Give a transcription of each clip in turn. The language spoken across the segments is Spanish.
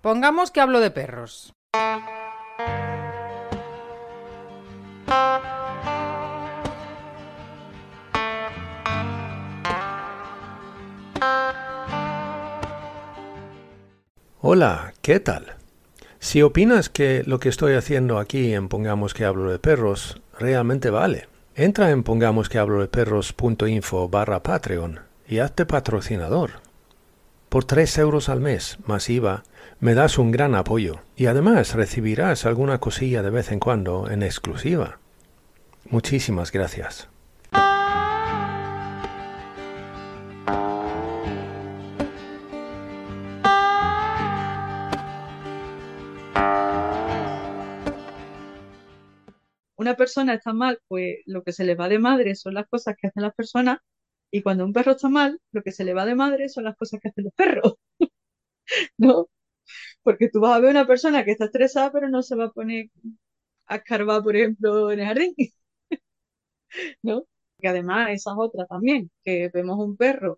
Pongamos que hablo de perros. Hola, ¿qué tal? Si opinas que lo que estoy haciendo aquí en Pongamos que hablo de perros realmente vale, entra en pongamosquehablodeperros.info/Patreon y hazte patrocinador. Por 3 euros al mes, más IVA, me das un gran apoyo y además recibirás alguna cosilla de vez en cuando en exclusiva. Muchísimas gracias. Una persona está mal, pues lo que se le va de madre son las cosas que hacen las personas, y cuando un perro está mal, lo que se le va de madre son las cosas que hacen los perros, ¿no? Porque tú vas a ver una persona que está estresada, pero no se va a poner a escarbar, por ejemplo, en el jardín, ¿no? Que además esa es otra también, que vemos un perro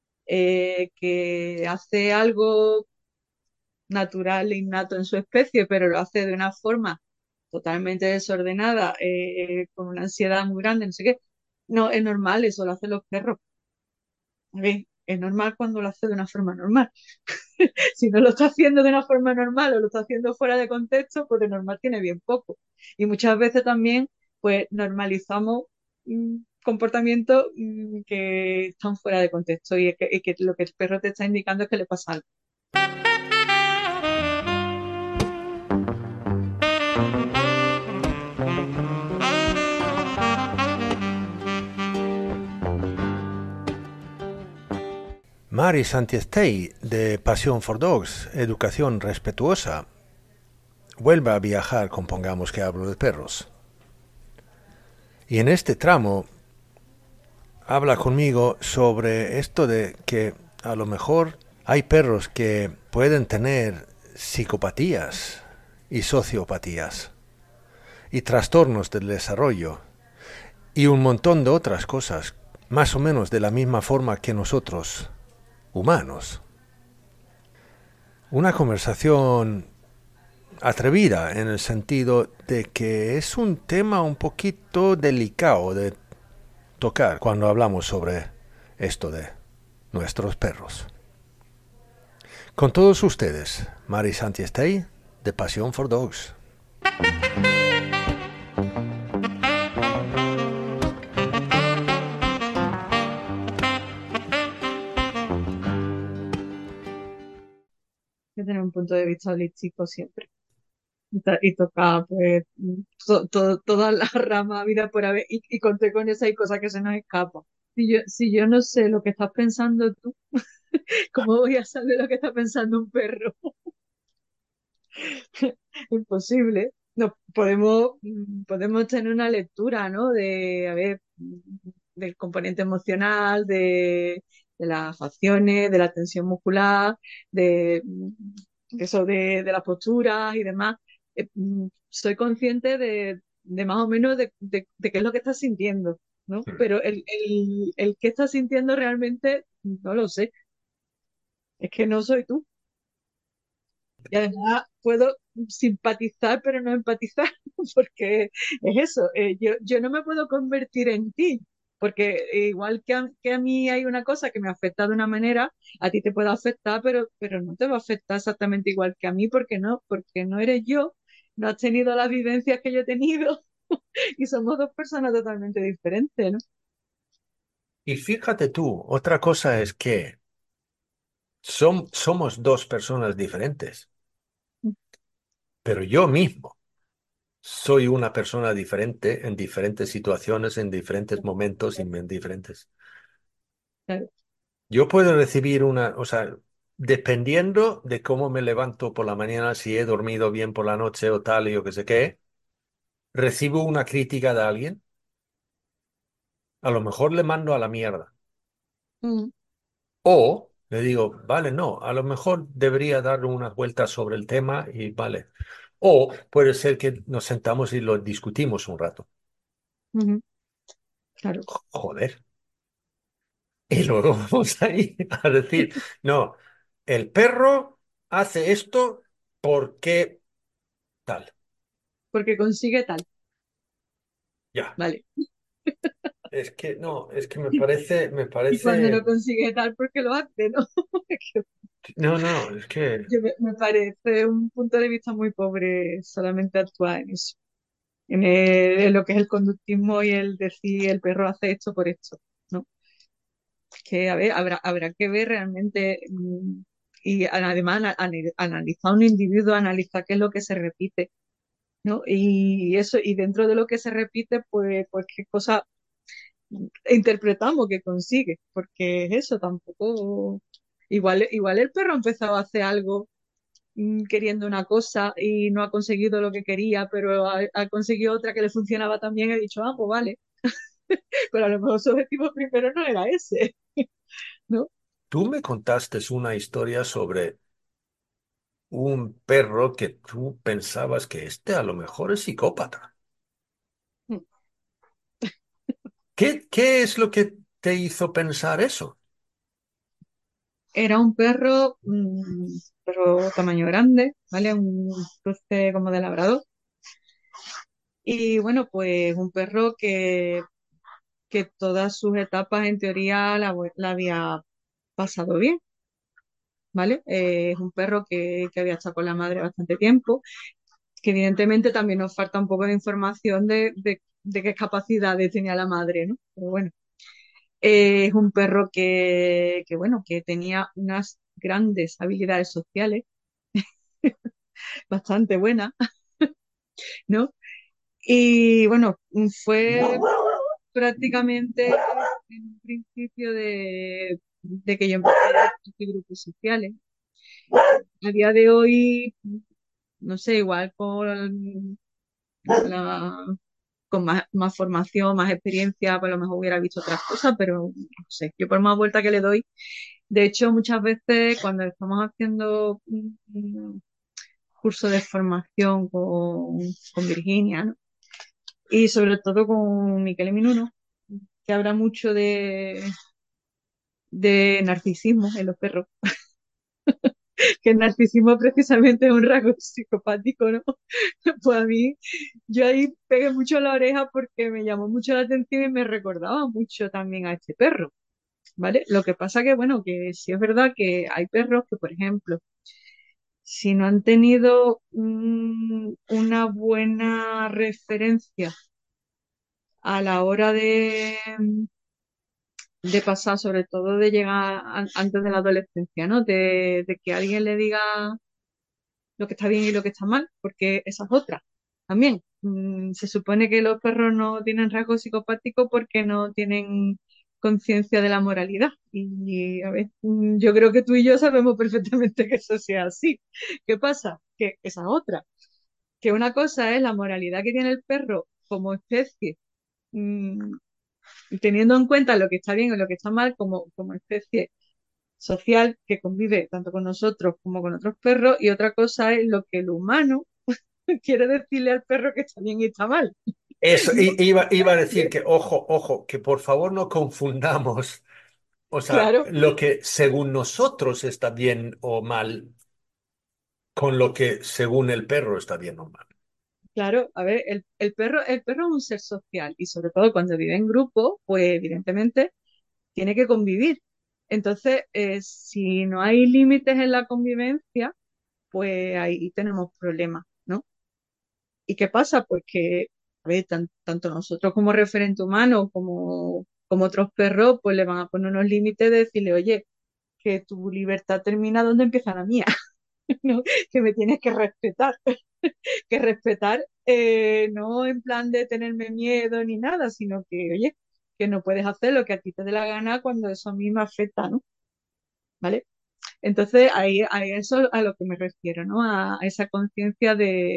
que hace algo natural e innato en su especie, pero lo hace de una forma totalmente desordenada, con una ansiedad muy grande, no sé qué. No, es normal, eso lo hacen los perros. A ver, es normal cuando lo hace de una forma normal. Si no lo está haciendo de una forma normal o lo está haciendo fuera de contexto, pues de normal tiene bien poco. Y muchas veces también, pues normalizamos comportamientos que están fuera de contexto, y que lo que el perro te está indicando es que le pasa algo. Mari Santiestei, de Pasión for Dogs, Educación Respetuosa, vuelve a viajar con Pongamos que hablo de perros. Y en este tramo habla conmigo sobre esto de que a lo mejor hay perros que pueden tener psicopatías y sociopatías y trastornos del desarrollo y un montón de otras cosas, más o menos de la misma forma que nosotros, humanos. Una conversación atrevida en el sentido de que es un tema un poquito delicado de tocar cuando hablamos sobre esto de nuestros perros. Con todos ustedes, Mari Santiestei, de Passion for Dogs. Hay que tener un punto de vista holístico siempre. Y toca, pues, toda la rama vida por haber, y conté con esa y cosas que se nos escapan. Si yo no sé lo que estás pensando tú, ¿cómo voy a saber lo que está pensando un perro? Imposible. No, podemos tener una lectura, ¿no? De, a ver, del componente emocional, de las facciones, de la tensión muscular, de eso de las posturas y demás. Soy consciente de más o menos de qué es lo que estás sintiendo, ¿no? Pero el qué estás sintiendo realmente no lo sé. Es que no soy tú. Y además puedo simpatizar, pero no empatizar, porque es eso, yo no me puedo convertir en ti, porque igual que a mí hay una cosa que me afecta de una manera, a ti te puede afectar, pero no te va a afectar exactamente igual que a mí, porque no eres yo, no has tenido las vivencias que yo he tenido, y somos dos personas totalmente diferentes, ¿no? Y fíjate tú, otra cosa es que somos dos personas diferentes, pero yo mismo soy una persona diferente en diferentes situaciones, en diferentes momentos y en diferentes. Claro. Yo puedo recibir una, o sea, dependiendo de cómo me levanto por la mañana, si he dormido bien por la noche o tal, y yo qué sé qué, recibo una crítica de alguien, a lo mejor le mando a la mierda. Mm, O le digo, vale, no, a lo mejor debería dar unas vueltas sobre el tema y vale. O puede ser que nos sentamos y lo discutimos un rato. ujú, claro. Joder. Y luego vamos ahí a decir, no, el perro hace esto ¿Por qué tal? porque consigue tal, Ya. ¿vale? Es que no, es que me Y cuando no parece, consigue tal, porque lo hace, ¿no? Es que no, no, es que me parece un punto de vista muy pobre solamente actuar en eso, en lo que es el conductismo y el decir el perro hace esto por esto, ¿no? Que, a ver, habrá que ver realmente y además analizar a un individuo, analizar qué es lo que se repite, ¿no? Y eso, y dentro de lo que se repite, pues qué cosa interpretamos que consigue, porque es eso, tampoco. Igual el perro ha empezado a hacer algo queriendo una cosa y no ha conseguido lo que quería, pero ha conseguido otra que le funcionaba también y ha dicho, ah, pues vale, pero a lo mejor su objetivo primero no era ese, ¿no? tú me contaste una historia sobre un perro que tú pensabas que este a lo mejor es psicópata. ¿Qué es lo que te hizo pensar eso? Era un perro, perro tamaño grande, ¿vale? Un cruce como de labrador. Y bueno, pues un perro que todas sus etapas en teoría la había pasado bien, ¿vale? Es un perro que había estado con la madre bastante tiempo, que evidentemente también nos falta un poco de información de qué capacidades tenía la madre, ¿no? Pero bueno, es un perro bueno, que tenía unas grandes habilidades sociales, bastante buenas, ¿no? Y bueno, fue prácticamente en un principio de que yo empecé a hacer grupos sociales. A día de hoy, no sé, igual la- con más formación, más experiencia, pues a lo mejor hubiera visto otras cosas, pero no sé, yo por más vuelta que le doy, de hecho muchas veces cuando estamos haciendo un curso de formación con Virginia, ¿no? Y sobre todo con Miquel Minuno, que habla mucho de narcisismo en los perros, que el narcisismo precisamente es un rasgo psicopático, ¿no? Pues a mí, yo ahí pegué mucho la oreja porque me llamó mucho la atención y me recordaba mucho también a este perro, ¿vale? Lo que pasa que, bueno, que sí es verdad que hay perros que, por ejemplo, si no han tenido una buena referencia a la hora de pasar, sobre todo de llegar antes de la adolescencia, ¿no? De que alguien le diga lo que está bien y lo que está mal, porque esa es otra también. Se supone que los perros no tienen rasgos psicopáticos porque no tienen conciencia de la moralidad. Y a ver, yo creo que tú y yo sabemos perfectamente que eso sea así. ¿Qué pasa? Que esa es otra. Que una cosa es la moralidad que tiene el perro como especie, mm, teniendo en cuenta lo que está bien y lo que está mal como especie social que convive tanto con nosotros como con otros perros, y otra cosa es lo que el humano quiere decirle al perro que está bien y está mal. Eso, ¿No? iba a decir que, ojo, ojo, que por favor no confundamos, o sea, Claro, lo que según nosotros está bien o mal con lo que según el perro está bien o mal. claro, a ver, el perro es un ser social y sobre todo cuando vive en grupo, pues evidentemente tiene que convivir. Entonces, si no hay límites en la convivencia, pues ahí tenemos problemas, ¿no? ¿Y qué pasa? Pues que, a ver, tanto nosotros como referente humano como otros perros, pues le van a poner unos límites de decirle, oye, que tu libertad termina donde empieza la mía, ¿no? Que me tienes que respetar, que respetar no en plan de tenerme miedo ni nada, sino que, oye, que no puedes hacer lo que a ti te dé la gana cuando eso a mí me afecta, ¿no? ¿Vale? Entonces, ahí eso a lo que me refiero, ¿no? A esa conciencia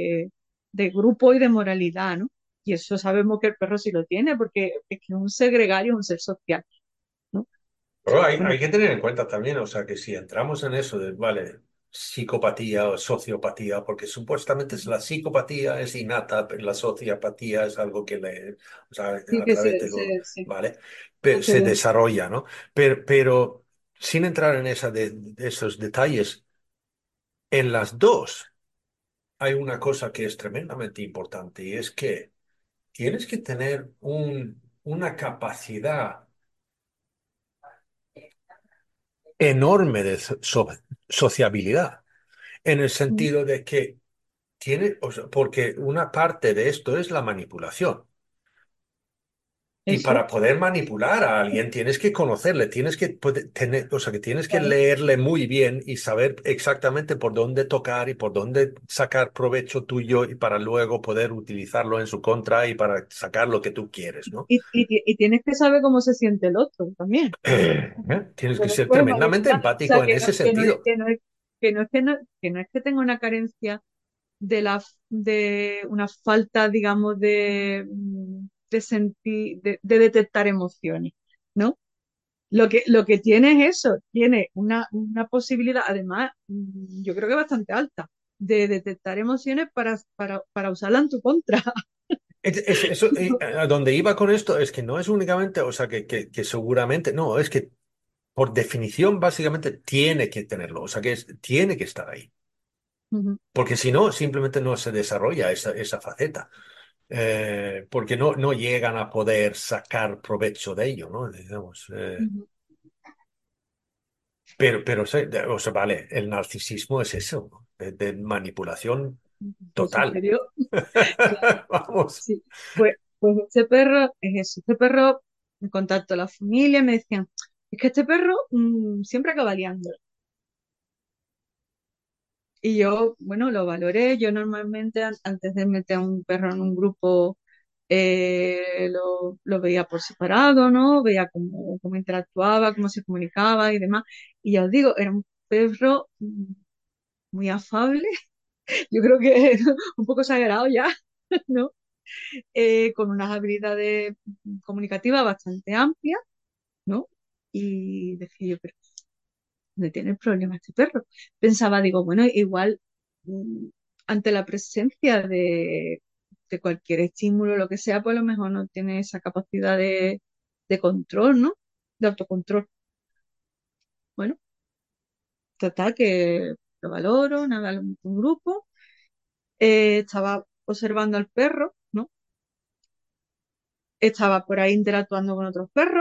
de grupo y de moralidad, ¿no? Y eso sabemos que el perro sí lo tiene, porque es que es un ser gregario, un ser social, ¿no? Pero hay, Bueno, hay que tener en cuenta también, o sea, que si entramos en eso de, vale, psicopatía o sociopatía, porque supuestamente la psicopatía es innata, pero la sociopatía es algo que o sea, sí a que través de se vale, hace se de. desarrolla, ¿no? Pero sin entrar en de esos detalles, en las dos. hay una cosa que es tremendamente importante y es que tienes que tener una capacidad enorme de sociabilidad, en el Mm. sentido de que tiene, o sea, porque una parte de esto es la manipulación. Y Eso, para poder manipular a alguien tienes que conocerle, tienes que tener, o sea, que tienes que claro. leerle muy bien y saber exactamente por dónde tocar y por dónde sacar provecho tuyo y para luego poder utilizarlo en su contra y para sacar lo que tú quieres, ¿no? Y tienes que saber cómo se siente el otro también. Tienes que Porque no ser puedes tremendamente manipular. O empático sea, en ese sentido. que no es que tenga una carencia de una falta, digamos, de sentir, de detectar emociones, ¿no? Lo que tiene es eso, tiene una posibilidad, además, yo creo que bastante alta, de detectar emociones para usarla en tu contra. Eso, a donde iba con esto es que no es únicamente, o sea, que seguramente, no, es que por definición básicamente tiene que tenerlo, o sea, tiene que estar ahí. Ujú, Porque si no, simplemente no se desarrolla esa faceta. Porque no llegan a poder sacar provecho de ello, ¿no? Digamos, ujú. pero o sea, vale, el narcisismo es eso, ¿no? De manipulación Muy total. superior, claro. Vamos. Sí, pues este perro es eso. Este perro, en contacto a la familia, me decían, es que este perro siempre acaba liando. Y yo, bueno, lo valoré. Yo normalmente, antes de meter a un perro en un grupo, lo veía por separado, ¿no? Veía cómo interactuaba, cómo se comunicaba y demás. Y ya os digo, era un perro muy afable. Yo creo que un poco exagerado ya, ¿no? Con unas habilidades comunicativas bastante amplias, ¿no? Y decía yo, pero ¿dónde tiene el problema este perro? Pensaba, digo, bueno, igual mm, ante la presencia de cualquier estímulo, lo que sea, pues a lo mejor no tiene esa capacidad de control, ¿no? De autocontrol. Bueno, total que lo valoro, nada, lo meto en un grupo, estaba observando al perro, ¿no? Estaba por ahí interactuando con otros perros,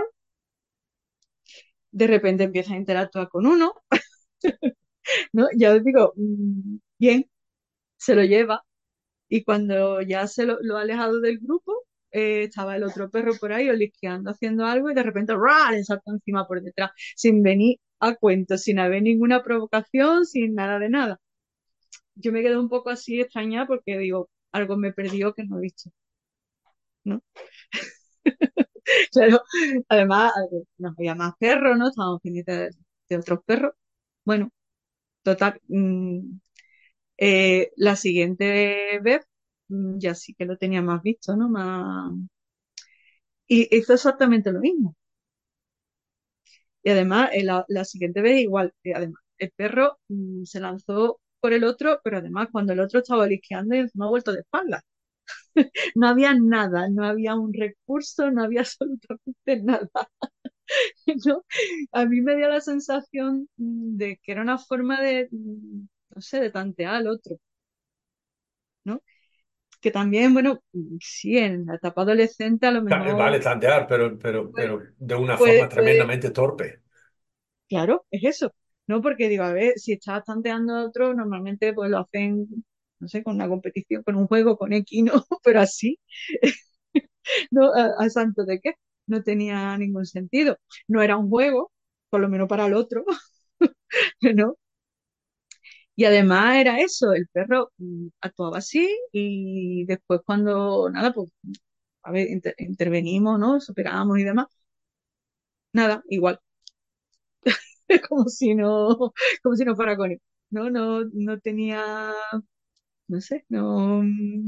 de repente empieza a interactuar con uno, ¿no? Ya os digo, bien, se lo lleva. Y cuando ya lo ha alejado del grupo, estaba el otro perro por ahí olisqueando, haciendo algo, y de repente ¡ra! Le saltó encima por detrás, sin venir a cuento, sin haber ninguna provocación, sin nada de nada. Yo me quedé un poco así extrañada porque digo, algo me perdió que no he visto, ¿no? Claro, además no había más perros, ¿no? Estábamos pendientes de otros perros. Bueno, total, la siguiente vez ya sí que lo tenía más visto, ¿no? Y hizo exactamente lo mismo. Y además, la siguiente vez igual, además, el perro se lanzó por el otro, pero además cuando el otro estaba lisqueando, encima ha vuelto de espalda. No había nada, no había un recurso, no había absolutamente nada, ¿no? A mí me dio la sensación de que era una forma no sé, de tantear al otro, ¿no? Que también, bueno, sí, en la etapa adolescente a lo Vale mejor tantear, puede, pero de una forma puede, tremendamente torpe. claro, es eso. No, porque digo, a ver, si estás tanteando a otro, normalmente pues lo hacen, no sé, con una competición, con un juego, con X, ¿no? Pero así, ¿no? ¿A santo de qué? No tenía ningún sentido. No era un juego, por lo menos para el otro, ¿no? Y además era eso, el perro actuaba así y después cuando, nada, pues, a ver, intervenimos, ¿no? Superábamos y demás. Nada, igual, como si no, como si no fuera con él. No tenía, no sé, no,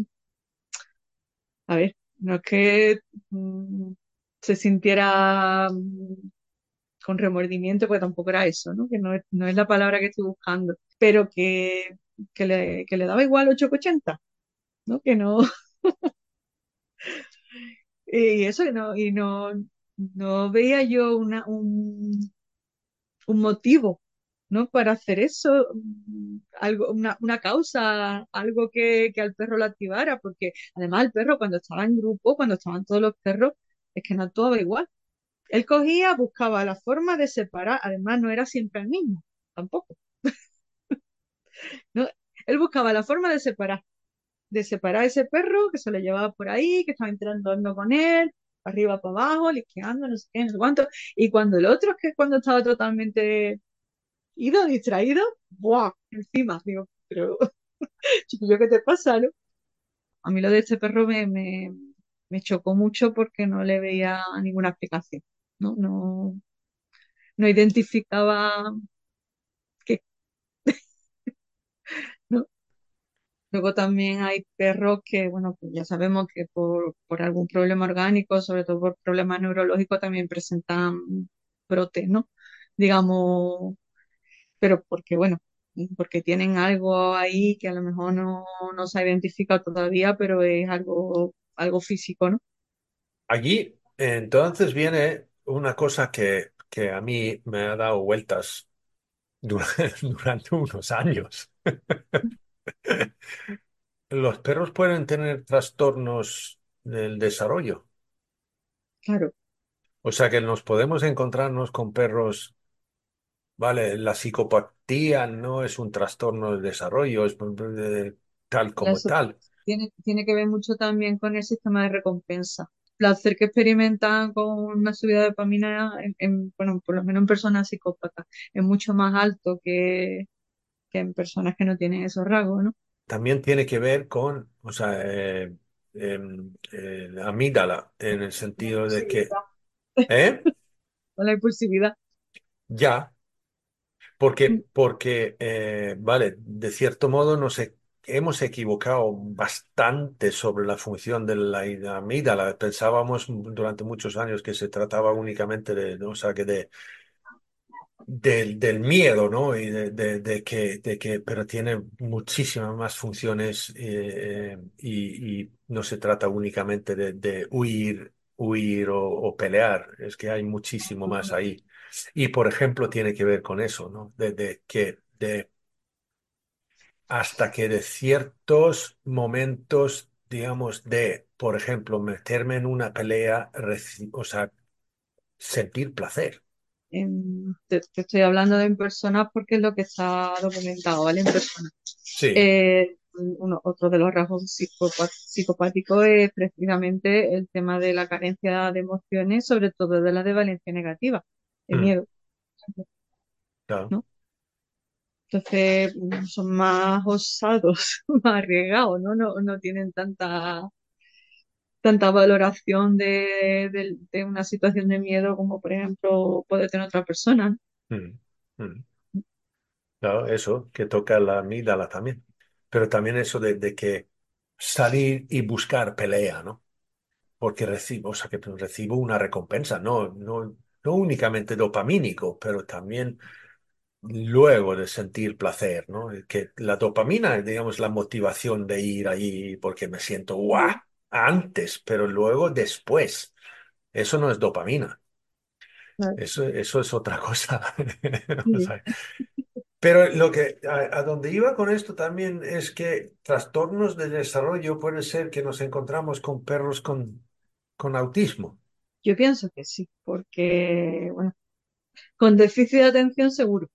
a ver, no es que se sintiera con remordimiento, pues tampoco era eso, ¿no? Que no es la palabra que estoy buscando, pero que le daba igual 8,80, ¿no? Que no, y eso, no veía yo un motivo, ¿no? Para hacer eso, algo, una causa, algo que al perro lo activara, porque además el perro cuando estaba en grupo, cuando estaban todos los perros, es que no actuaba igual. Él cogía, buscaba la forma de separar, además no era siempre el mismo, tampoco, ¿no? Él buscaba la forma de separar a ese perro que se lo llevaba por ahí, que estaba entrando con él, para arriba, para abajo, lisqueando, no sé qué, no sé cuánto, y cuando el otro, es que cuando estaba totalmente ido, distraído, ¡buah! Encima, digo, pero chiquillo, ¿qué te pasa, no? A mí lo de este perro me chocó mucho porque no le veía ninguna explicación, ¿no? No identificaba qué, ¿no? Luego también hay perros que, bueno, pues ya sabemos que por algún problema orgánico, sobre todo por problemas neurológicos, también presentan brotes, ¿no? Digamos, pero porque, bueno, porque tienen algo ahí que a lo mejor no se ha identificado todavía, pero es algo físico, ¿no? Allí, entonces viene una cosa que a mí me ha dado vueltas durante unos años. Los perros pueden tener trastornos del desarrollo. Claro, O sea que nos podemos encontrarnos con perros, vale, la psicopatía no es un trastorno del desarrollo, es tal como eso tal. tiene que ver mucho también con el sistema de recompensa. Placer que experimentan con una subida de dopamina, bueno, por lo menos en personas psicópatas, es mucho más alto que en personas que no tienen esos rasgos, ¿no? También tiene que ver con, o sea, la amígdala, en el La sentido de que, impulsividad, ¿eh? con la impulsividad. Ya. Porque vale, de cierto modo hemos equivocado bastante sobre la función de la amígdala. Pensábamos durante muchos años que se trataba únicamente de, ¿no? O sea, que del miedo, ¿no? Y pero tiene muchísimas más funciones y no se trata únicamente de huir o pelear. Es que hay muchísimo más ahí. Y por ejemplo, tiene que ver con eso, ¿no? Hasta que de ciertos momentos, digamos, por ejemplo, meterme en una pelea, o sea, sentir placer. Te estoy hablando de en personas porque es lo que está documentado, ¿vale? En personas. Sí. Otro de los rasgos psicopáticos es precisamente el tema de la carencia de emociones, sobre todo de la de valencia negativa, de Mm, miedo, claro. ¿no? Entonces son más osados, más arriesgados, ¿no? No tienen tanta valoración de una situación de miedo como, por ejemplo, puede tener otra persona, ¿no? Mm, mm. Claro, eso, que toca la amígdala también. Pero también eso de que salir y buscar pelea, ¿no? Porque recibo, o sea, que recibo una recompensa, no únicamente dopamínico, pero también luego de sentir placer, ¿no? Que la dopamina es, digamos, la motivación de ir allí porque me siento guau antes, pero luego después. Eso no es dopamina, Claro. eso es otra cosa. O Sí. sea, pero a donde iba con esto también es que trastornos de desarrollo puede ser que nos encontramos con perros con autismo. Yo pienso que sí, porque, bueno, con déficit de atención seguro,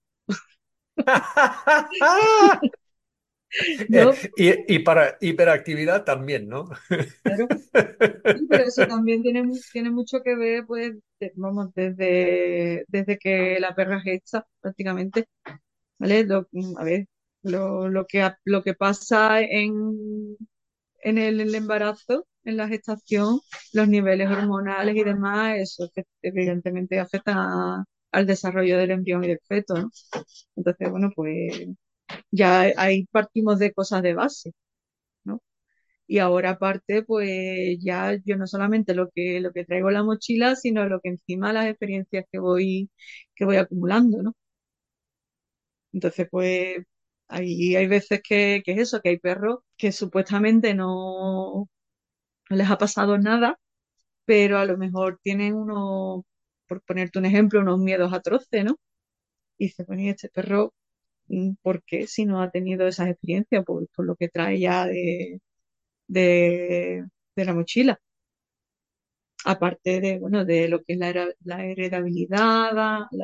¿no? Y para hiperactividad también, ¿no? Claro. Sí, pero eso también tiene mucho que ver, pues, vamos, desde que la perra gesta, prácticamente, ¿vale? A ver, lo que pasa en el embarazo, en la gestación, los niveles hormonales y demás, eso que evidentemente afecta al desarrollo del embrión y del feto, ¿no? Entonces, bueno, pues ya ahí partimos de cosas de base, ¿no? Y ahora aparte, pues ya yo no solamente lo que traigo en la mochila, sino lo que encima las experiencias que voy acumulando, ¿no? Entonces, pues hay veces que es eso, que hay perros que supuestamente no les ha pasado nada, pero a lo mejor tienen por ponerte un ejemplo, unos miedos atroces, ¿no? Y dice, bueno, ¿y este perro por qué si no ha tenido esas experiencias? Por lo que trae ya de, de la mochila. Aparte de, bueno, de lo que es la heredabilidad,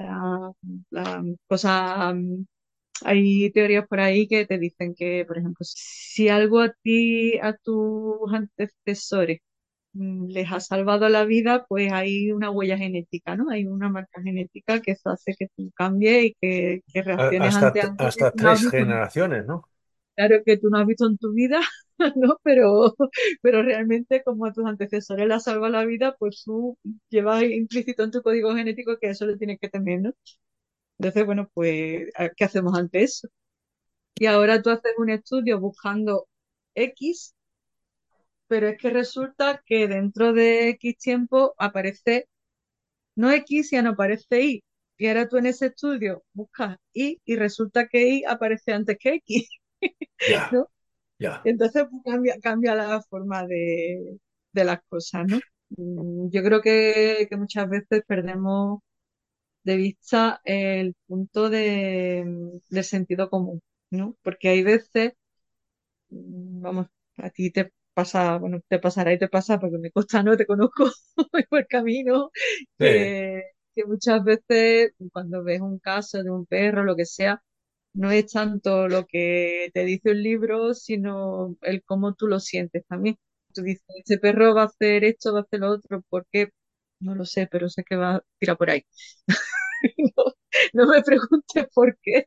la cosa, hay teorías por ahí que te dicen que, por ejemplo, si algo a tus antecesores les ha salvado la vida, pues hay una huella genética, ¿no? Hay una marca genética que eso hace que tú cambies y que reacciones ante algo que Hasta tú no has tres visto. generaciones, ¿no? Claro que tú no has visto en tu vida, ¿no? Pero realmente como a tus antecesores les salva la vida, pues tú llevas implícito en tu código genético que eso lo tienes que tener, ¿no? Entonces, bueno, pues, ¿qué hacemos ante eso? Y ahora tú haces un estudio buscando X, pero es que resulta que dentro de X tiempo aparece no X, ya no aparece Y. Y ahora tú en ese estudio buscas Y resulta que Y aparece antes que X, Ya, ¿no? ya. Entonces pues, cambia la forma de las cosas, ¿no? Yo creo que muchas veces perdemos de vista el punto del sentido común, ¿no? Porque hay veces, vamos, a ti te pasa, bueno, te pasará y te pasa porque me consta, no te conozco voy por el camino, Sí. que muchas veces cuando ves un caso de un perro, lo que sea, no es tanto lo que te dice un libro, sino el cómo tú lo sientes también. Tú dices, este perro va a hacer esto, va a hacer lo otro, ¿por qué? No lo sé, pero sé que va a tirar por ahí. No, no me preguntes por qué,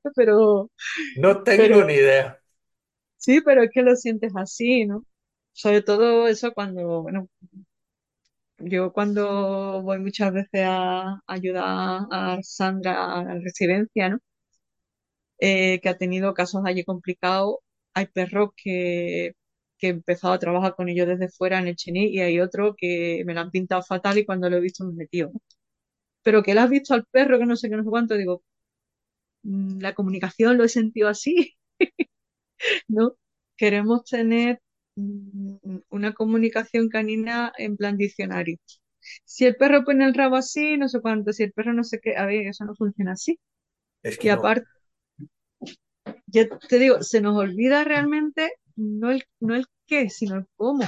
No pero tengo ni idea. sí, pero es que lo sientes así, ¿no? Sobre todo eso cuando, bueno, yo cuando voy muchas veces a ayudar a Sandra a la residencia, ¿no? Que ha tenido casos allí complicados. Hay perros que he empezado a trabajar con ellos desde fuera en el Chení y hay otro que me lo han pintado fatal y cuando lo he visto me he metido, ¿no? Pero que le has visto al perro, que no sé qué, no sé cuánto, digo, la comunicación lo he sentido así, ¿no? Queremos tener una comunicación canina en plan diccionario. Si el perro pone el rabo así, no sé cuánto, si el perro no sé qué, a ver, eso no funciona así. Es Y que no. aparte, ya te digo, se nos olvida realmente no el qué, sino el cómo,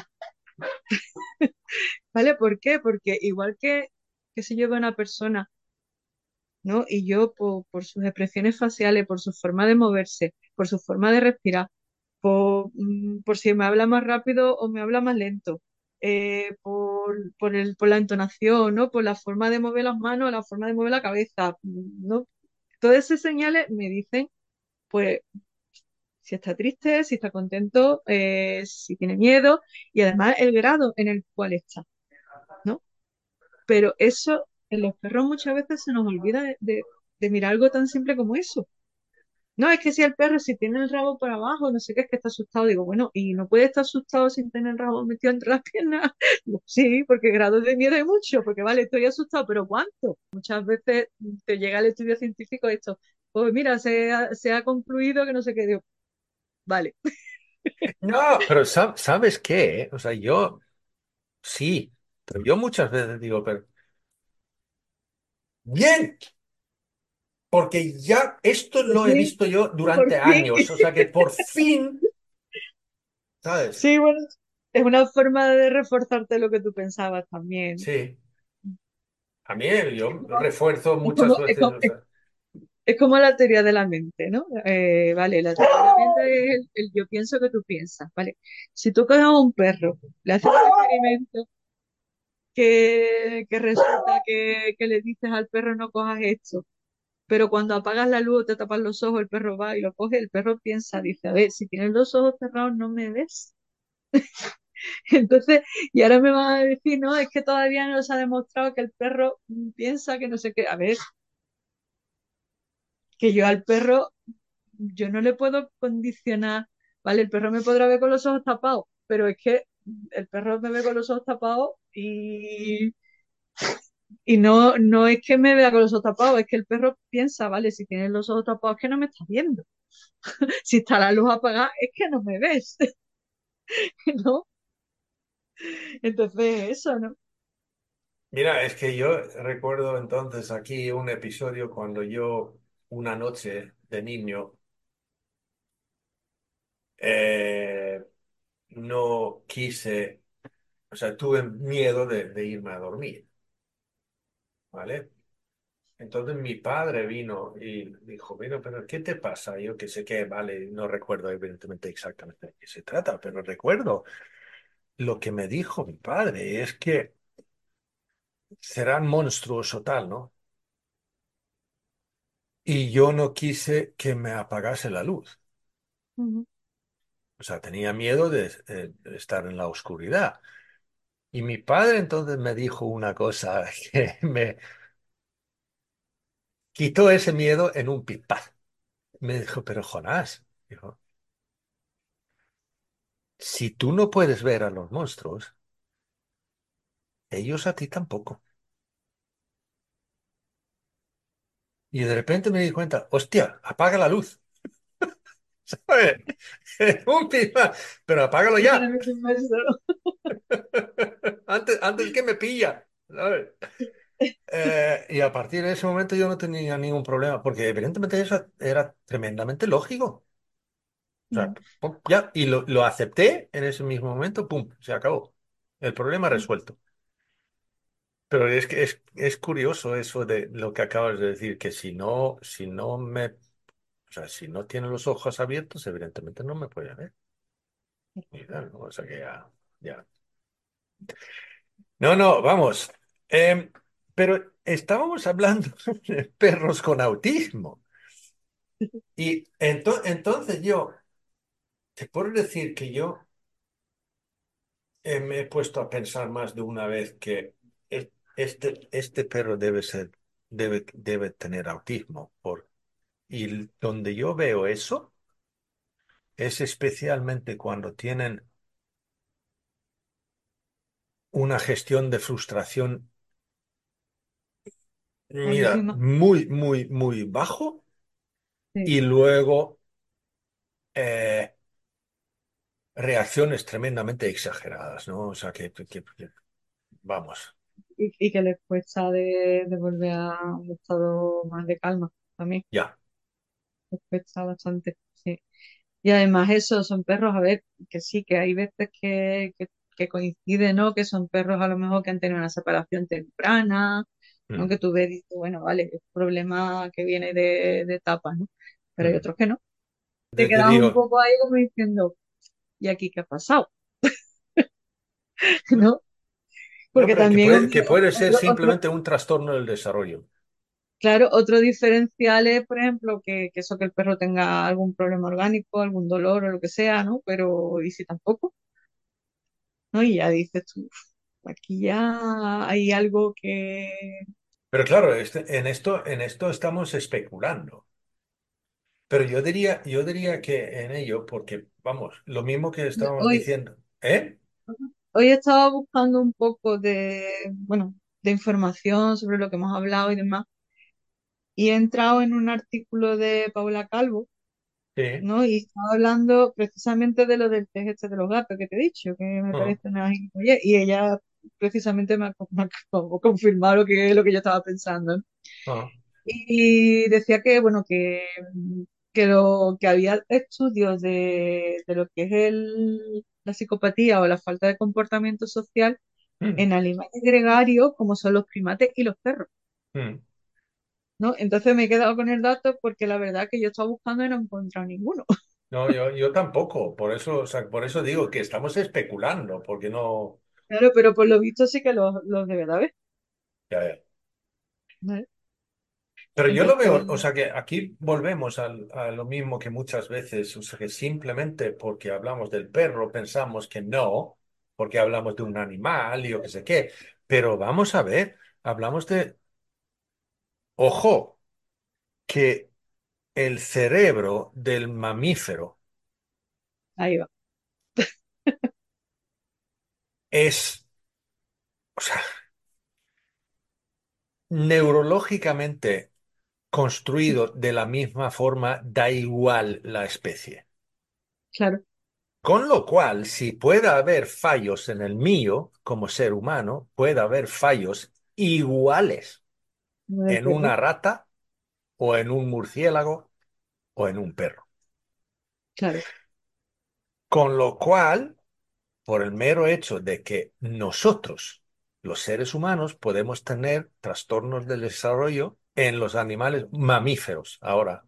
¿vale? ¿Por qué? Porque igual que si yo veo a una persona, ¿no? Y yo por sus expresiones faciales, por su forma de moverse, por su forma de respirar, por si me habla más rápido o me habla más lento, por la entonación, ¿no? Por la forma de mover las manos, la forma de mover la cabeza, ¿no? Todas esas señales me dicen, pues, si está triste, si está contento, si tiene miedo y además el grado en el cual está, ¿no? Pero eso en los perros muchas veces se nos olvida de mirar algo tan simple como eso. No, es que si el perro, si tiene el rabo por abajo, no sé qué, es que está asustado. Digo, bueno, ¿y no puede estar asustado sin tener el rabo metido entre las piernas? Digo, sí, porque grado de miedo hay mucho, porque vale, estoy asustado, pero ¿cuánto? Muchas veces te llega el estudio científico esto, pues mira, se ha concluido que no sé qué, digo, vale. No, pero ¿sabes qué? O sea, yo sí, pero yo muchas veces digo, pero bien, porque ya esto Por lo he fin, visto yo por durante fin. años. O sea que por fin, ¿sabes? Sí, bueno, es una forma de reforzarte lo que tú pensabas también. Sí. A mí yo refuerzo Es muchas como, es veces, como, o sea, es como la teoría de la mente, ¿no? Vale, la teoría de la mente es el yo pienso que tú piensas, ¿vale? Si tú coges a un perro, le haces un experimento que resulta que le dices al perro no cojas esto, pero cuando apagas la luz o te tapas los ojos, el perro va y lo coge, el perro piensa, dice, a ver, si tienes los ojos cerrados no me ves. Entonces, y ahora me van a decir, no, es que todavía no se ha demostrado que el perro piensa que no sé qué. A ver, que yo al perro yo no le puedo condicionar, ¿vale? El perro me podrá ver con los ojos tapados, pero es que el perro me ve con los ojos tapados y no es que me vea con los ojos tapados, es que el perro piensa, ¿vale? Si tienes los ojos tapados es que no me estás viendo. Si está la luz apagada es que no me ves, ¿no? Entonces, eso, ¿no? mira, es que yo recuerdo entonces aquí un episodio cuando yo una noche de niño eh, no quise, o sea, tuve miedo de irme a dormir, ¿vale? Entonces mi padre vino y dijo, mira, pero ¿qué te pasa? Yo que sé qué, vale, no recuerdo evidentemente exactamente de qué se trata, pero recuerdo lo que me dijo mi padre, es que serán monstruos o tal, ¿no? Y yo no quise que me apagase la luz. Ujú. O sea, tenía miedo de estar en la oscuridad. Y mi padre entonces me dijo una cosa que me quitó ese miedo en un pispás. Me dijo, pero Jonás, dijo, si tú no puedes ver a los monstruos, ellos a ti tampoco. Y de repente me di cuenta, hostia, apaga la luz. ¿Sabes? Un pispás, pero apágalo Y para ya, mí es un beso. antes que me pilla. ¿Sabes? Y a partir de ese momento yo no tenía ningún problema, porque evidentemente eso era tremendamente lógico. O sea, Mm, pum, ya, y lo acepté en ese mismo momento, pum, se acabó. El problema mm, resuelto. Pero es que es curioso eso de lo que acabas de decir, que si no me, o sea, si no tiene los ojos abiertos, evidentemente no me puede ver. Y tal, ¿no? O sea que ya. No, no, vamos. Em, pero estábamos hablando de perros con autismo. Y entonces yo te puedo decir que yo me he puesto a pensar más de una vez que este perro debe tener autismo. Y donde yo veo eso es especialmente cuando tienen una gestión de frustración, mira, buenísima. muy, muy, muy bajo Sí. y luego eh, reacciones tremendamente exageradas, ¿no? O sea, vamos, Y que les cuesta de volver a un estado más de calma también. ya. Les cuesta bastante, sí. Y además eso, son perros, a ver, que sí, que hay veces que coincide, ¿no? Que son perros a lo mejor que han tenido una separación temprana, ¿no? Mm, Que tú ves y dices, bueno, vale, es un problema que viene de etapas, ¿no? Pero hay mm. otros que no. Te Te quedas un digo, poco ahí como diciendo, ¿y aquí qué ha pasado? ¿No? no, Porque pero que también puede, que puede ser otro, simplemente un trastorno del desarrollo. claro, otro diferencial es, por ejemplo, que eso que el perro tenga algún problema orgánico, algún dolor o lo que sea, ¿no? Pero, ¿y si tampoco? ¿No? Y ya dices tú, aquí ya hay algo que... Pero claro, en esto estamos especulando. Pero yo diría que en ello, porque, vamos, lo mismo que estábamos Hoy, diciendo, ¿eh? hoy estaba buscando un poco de, bueno, de información sobre lo que hemos hablado y demás, y he entrado en un artículo de Paula Calvo, Sí. ¿no? Y estaba hablando precisamente de lo del test este de los gatos que te he dicho, que me Ah, parece una gilipollez, y ella precisamente me ha como confirmado lo que yo estaba pensando, ¿no? ah, Y decía que, bueno, que había estudios de lo que es la psicopatía o la falta de comportamiento social mm, en animales gregarios como son los primates y los perros, mm. ¿no? Entonces me he quedado con el dato porque la verdad que yo estaba buscando y no he encontrado ninguno. No, yo tampoco. Por eso, o sea, por eso digo que estamos especulando, porque no. Claro, pero por lo visto sí que los debe de haber, Ya, ya. ¿vale? Pero yo lo Entonces, veo, o bueno, sea, que aquí volvemos a lo mismo que muchas veces, o sea, que simplemente porque hablamos del perro pensamos que no, porque hablamos de un animal y yo qué sé qué. Pero vamos a ver, hablamos de, ojo, que el cerebro del mamífero ahí va. es, o sea, neurológicamente construido de la misma forma, da igual la especie. Claro, Con lo cual, si puede haber fallos en el mío como ser humano, puede haber fallos iguales lo del en una perro. rata o en un murciélago o en un perro. claro. Con lo cual, por el mero hecho de que nosotros, los seres humanos, podemos tener trastornos del desarrollo en los animales mamíferos, ahora,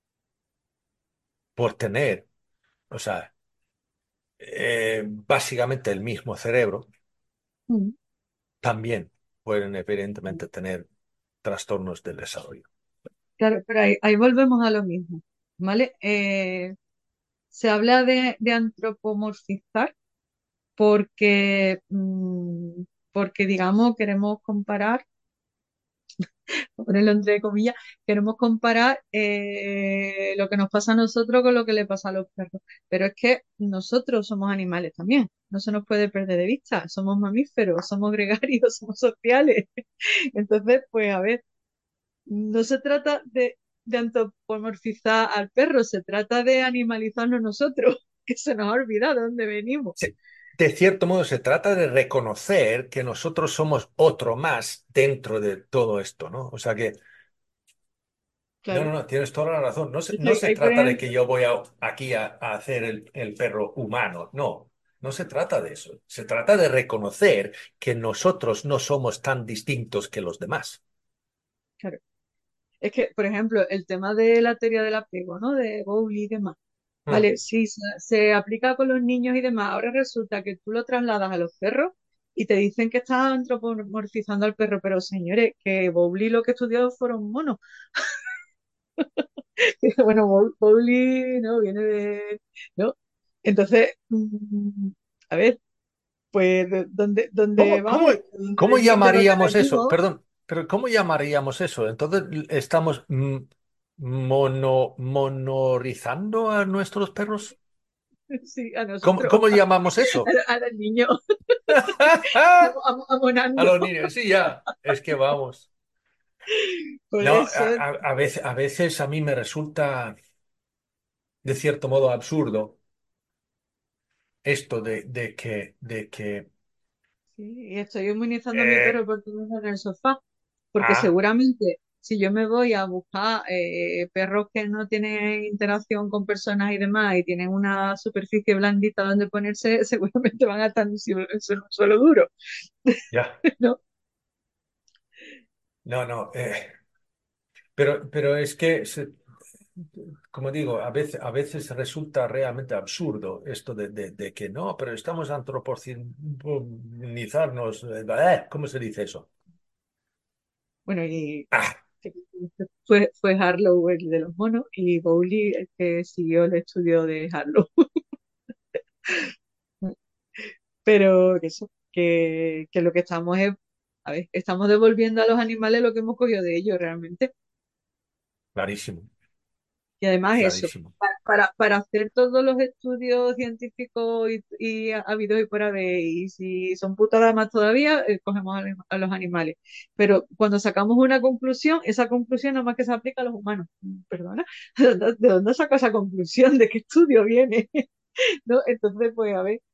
por tener, o sea, básicamente el mismo cerebro, Mm. también pueden evidentemente tener trastornos del desarrollo. Claro, pero ahí volvemos a lo mismo, ¿vale? Se habla de antropomorfizar porque, porque, digamos, queremos comparar, ponerlo entre comillas, queremos comparar lo que nos pasa a nosotros con lo que le pasa a los perros. Pero es que nosotros somos animales también, no se nos puede perder de vista, somos mamíferos, somos gregarios, somos sociales. Entonces, pues a ver, no se trata de antropomorfizar al perro, se trata de animalizarnos nosotros, que se nos ha olvidado de dónde venimos. Sí, de cierto modo, se trata de reconocer que nosotros somos otro más dentro de todo esto, ¿no? O sea que, no, no, Claro. no, tienes toda la razón. No se Hay, por trata de ejemplo, que yo voy aquí a hacer el perro humano, no, no se trata de eso. Se trata de reconocer que nosotros no somos tan distintos que los demás. claro. Es que, por ejemplo, el tema de la teoría del apego, ¿no? De Bowley y demás. Mm, Vale, sí, se aplica con los niños y demás. Ahora resulta que tú lo trasladas a los perros y te dicen que estás antropomorfizando al perro, pero señores, que Bowley lo que estudió fueron monos. Bueno, Bowley, ¿no? Viene de, ¿no? Entonces, a ver, pues, ¿dónde ¿Cómo, vamos? ¿Dónde cómo de dónde llamaríamos eso? venimos? Perdón, pero ¿cómo llamaríamos eso? Entonces, ¿estamos monorizando a nuestros perros? Sí, a ¿Cómo, nosotros, cómo llamamos eso? a los niños, A amonando. los niños, sí, ya. Es que vamos. Por No, eso, a veces a mí me resulta, de cierto modo, absurdo esto de que sí, y estoy inmunizando a mi perro eh, por tenerlo en el sofá, porque ah, seguramente si yo me voy a buscar perros que no tienen interacción con personas y demás y tienen una superficie blandita donde ponerse, seguramente van a estar en un suelo duro, ya, ¿no? no, no, pero es que, como digo, a veces resulta realmente absurdo esto de que no, pero estamos antropocenizarnos, ¿cómo se dice eso? Bueno, y Ah, fue Harlow el de los monos y Bowley el que siguió el estudio de Harlow. Pero eso, que lo que estamos es, a ver, estamos devolviendo a los animales lo que hemos cogido de ellos realmente. clarísimo, Y además eso, clarísimo. para hacer todos los estudios científicos y habidos y por haber, y si son putadas más todavía, cogemos a los animales. Pero cuando sacamos una conclusión, esa conclusión nada más que se aplica a los humanos. Perdona, ¿de dónde saco esa conclusión? ¿De qué estudio viene? ¿No? Entonces, pues a ver,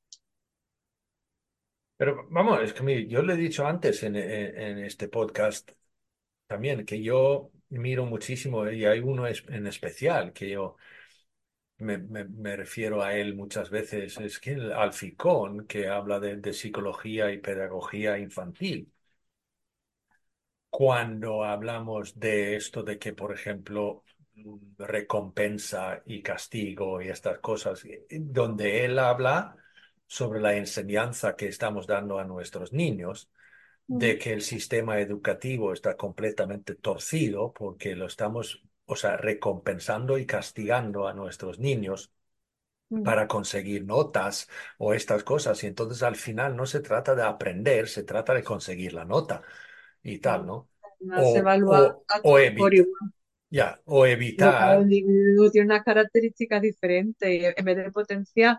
Pero vamos, es que mire, yo le he dicho antes en este podcast también que yo miro muchísimo y hay uno en especial que yo me refiero a él muchas veces, es que el Alficón, que habla de psicología y pedagogía infantil. Cuando hablamos de esto de que, por ejemplo, recompensa y castigo y estas cosas, donde él habla sobre la enseñanza que estamos dando a nuestros niños, mm, de que el sistema educativo está completamente torcido porque lo estamos, o sea, recompensando y castigando a nuestros niños mm, para conseguir notas o estas cosas. Y entonces al final no se trata de aprender, se trata de conseguir la nota y tal, claro, ¿no? se evalúa a todos por igual. O Pero cada evitar, individuo tiene unas características diferentes y en vez de potenciar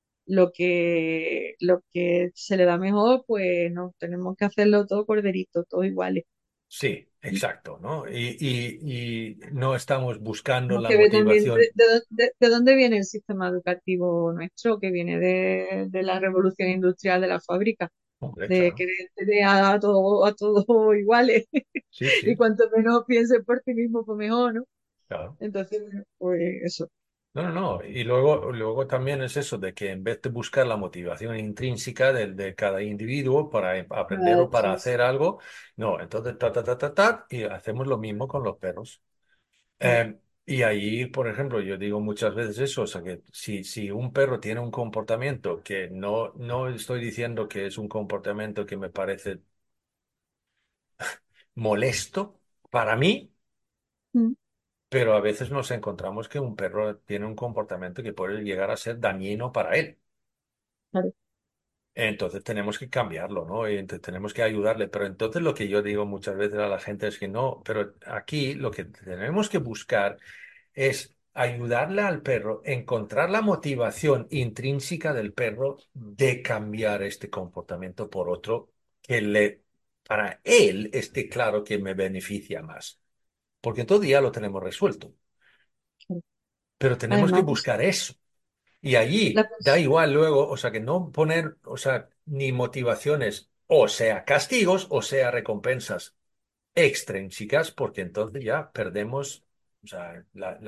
lo que se le da mejor, pues no, tenemos que hacerlo todo corderito, todos iguales. sí, exacto, ¿no? Y no estamos buscando Tenemos la que ver también motivación. de dónde viene el sistema educativo nuestro, que viene de la revolución industrial de la fábrica. Hombre, de claro, querer tener a todos iguales sí, y sí, cuanto menos pienses por ti mismo, pues mejor, ¿no? claro. Entonces, bueno, pues eso. No, no, no. Y luego también es eso de que en vez de buscar la motivación intrínseca de cada individuo para aprender o para Eso es, hacer algo, no, entonces y hacemos lo mismo con los perros. claro, Y ahí, por ejemplo, yo digo muchas veces eso, o sea, que si un perro tiene un comportamiento que no estoy diciendo que es un comportamiento que me parece molesto para mí, mm, pero a veces nos encontramos que un perro tiene un comportamiento que puede llegar a ser dañino para él. claro, Entonces tenemos que cambiarlo, ¿no? Y tenemos que ayudarle. Pero entonces lo que yo digo muchas veces a la gente es que no, pero aquí lo que tenemos que buscar es ayudarle al perro, encontrar la motivación intrínseca del perro de cambiar este comportamiento por otro que para él esté claro que me beneficia más. Porque todo ya lo tenemos resuelto, claro. pero tenemos que Además, buscar eso. Y la allí da persona, igual luego, o sea, que no poner, o sea, ni motivaciones, o sea, castigos, o sea, recompensas extrínsecas, porque entonces ya perdemos, o sea,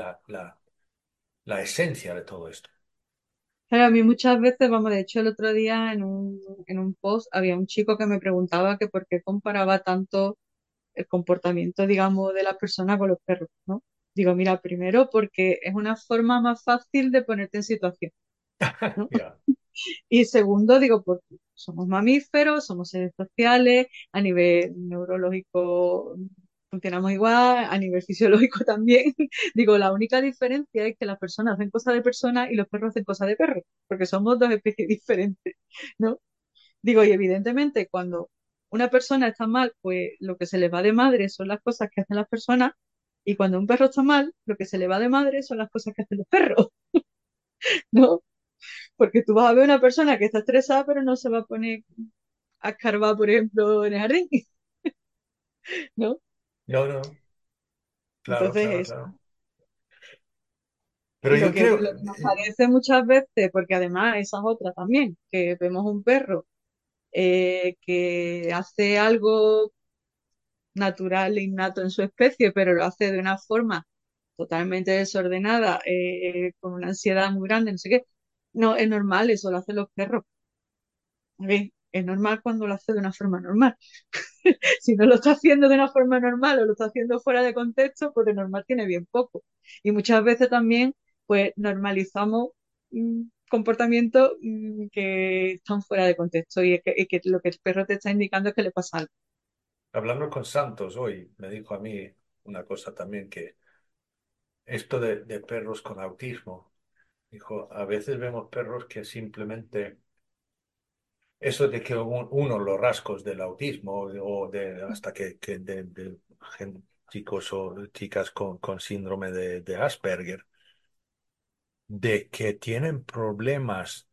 la esencia de todo esto. claro, a mí muchas veces, vamos, de hecho el otro día en un post había un chico que me preguntaba que por qué comparaba tanto el comportamiento, digamos, de la persona con los perros, ¿no? Digo, mira, primero porque es una forma más fácil de ponerte en situación, ¿no? Ya. Y segundo, digo, porque somos mamíferos, somos seres sociales, a nivel neurológico funcionamos igual, a nivel fisiológico también. Digo, la única diferencia es que las personas hacen cosas de personas y los perros hacen cosas de perros, porque somos dos especies diferentes, ¿no? Digo, y evidentemente cuando una persona está mal, pues lo que se le va de madre son las cosas que hacen las personas, y cuando un perro está mal, lo que se le va de madre son las cosas que hacen los perros, ¿no? Porque tú vas a ver una persona que está estresada, pero no se va a poner a escarbar, por ejemplo, en el jardín, ¿no? No, no, claro, Entonces claro, eso. claro. Pero Y yo creo, lo que nos parece muchas veces, porque además esa es otra también, que vemos un perro que hace algo natural e innato en su especie, pero lo hace de una forma totalmente desordenada, con una ansiedad muy grande, no sé qué. No, es normal, eso lo hacen los perros. Es normal cuando lo hace de una forma normal. Si no lo está haciendo de una forma normal o lo está haciendo fuera de contexto, pues de normal tiene bien poco. Y muchas veces también, pues normalizamos comportamientos que están fuera de contexto y que lo que el perro te está indicando es que le pasa algo. hablando con Santos hoy, me dijo a mí una cosa también que esto de perros con autismo, dijo, a veces vemos perros que simplemente eso de que uno, los rasgos del autismo o de hasta que de chicos o chicas con síndrome de Asperger, de que tienen problemas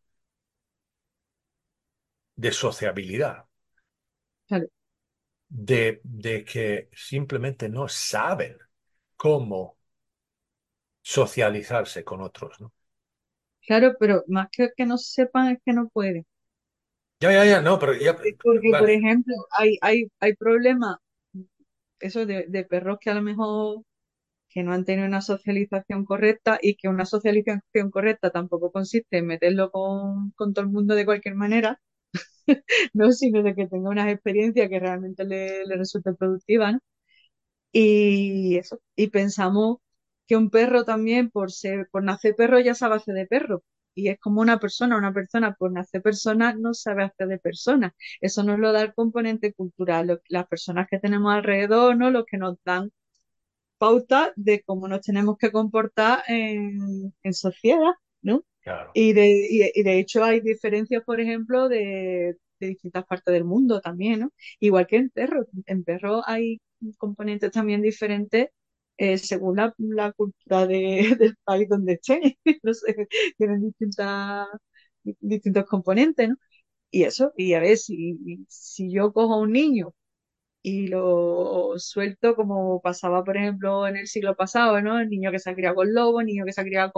de sociabilidad, Claro, de que simplemente no saben cómo socializarse con otros, ¿no? claro, pero más que no sepan es que no pueden. Ya, no, pero ya, Porque, por vale, ejemplo, hay problemas, eso de perros que a lo mejor que no han tenido una socialización correcta y que una socialización correcta tampoco consiste en meterlo con todo el mundo de cualquier manera, ¿no? Sino de que tenga unas experiencias que realmente le resulten productivas, ¿no? Y eso, y pensamos que un perro también, por nacer perro, ya sabe hacer de perro. Y es como una persona por nacer persona no sabe hacer de persona. Eso nos lo da el componente cultural, las personas que tenemos alrededor, ¿no? Los que nos dan pauta de cómo nos tenemos que comportar en sociedad, ¿no? claro. Y de hecho hay diferencias, por ejemplo, de distintas partes del mundo también, ¿no? Igual que en perros. En perros hay componentes también diferentes según la cultura del país donde estén. No sé, tienen distintos componentes, ¿no? Y eso, y a ver, si yo cojo a un niño y lo suelto como pasaba, por ejemplo, en el siglo pasado, ¿no? El niño que se ha criado con lobos, el niño que se ha criado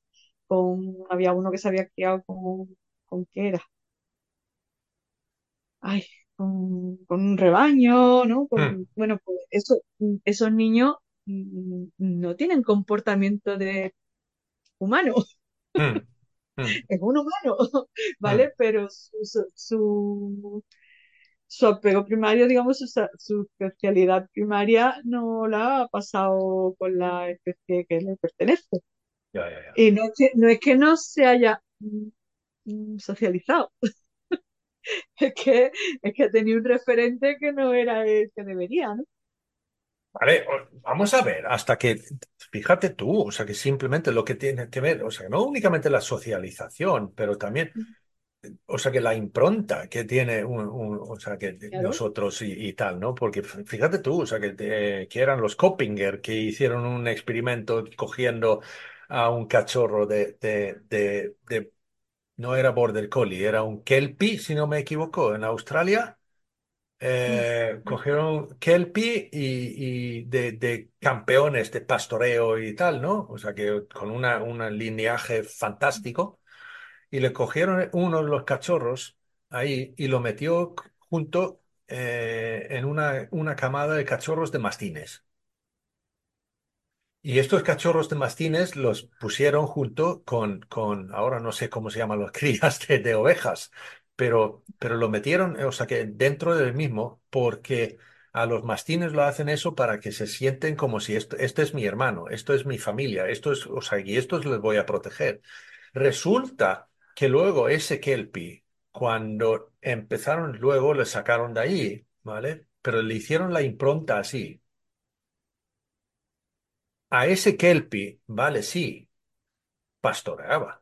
había uno que se había criado ¿qué era? ay, con un rebaño, ¿no? Mm, Bueno, pues esos niños no tienen comportamiento de humano, mm, mm, es un humano, mm. ¿vale? Pero su apego primario, digamos, su especialidad primaria no la ha pasado con la especie que le pertenece. Ya, ya, ya. Y no es que no se haya socializado, es que, es que tenía un referente que no era el que debería, ¿no? Vale, vamos a ver, hasta que, fíjate tú, o sea, que simplemente lo que tiene que ver, o sea, no únicamente la socialización, pero también, o sea, que la impronta que tiene o sea, que Claro. nosotros y tal, ¿no? Porque fíjate tú, o sea, que eran los Coppinger que hicieron un experimento cogiendo a un cachorro no era Border Collie, era un Kelpie, si no me equivoco, en Australia. Mm, Cogieron Kelpie y de campeones de pastoreo y tal, ¿no? O sea que con un lineaje fantástico. Y le cogieron uno de los cachorros ahí y lo metió junto en una camada de cachorros de mastines. Y estos cachorros de mastines los pusieron junto ahora no sé cómo se llaman los crías de ovejas, pero lo metieron, o sea que dentro del mismo, porque a los mastines lo hacen eso para que se sienten como si este es mi hermano, esto es mi familia, esto es, o sea, y estos les voy a proteger. Resulta que luego ese Kelpie, cuando empezaron, luego le sacaron de ahí, ¿vale? Pero le hicieron la impronta así. A ese Kelpie, vale, sí, pastoreaba,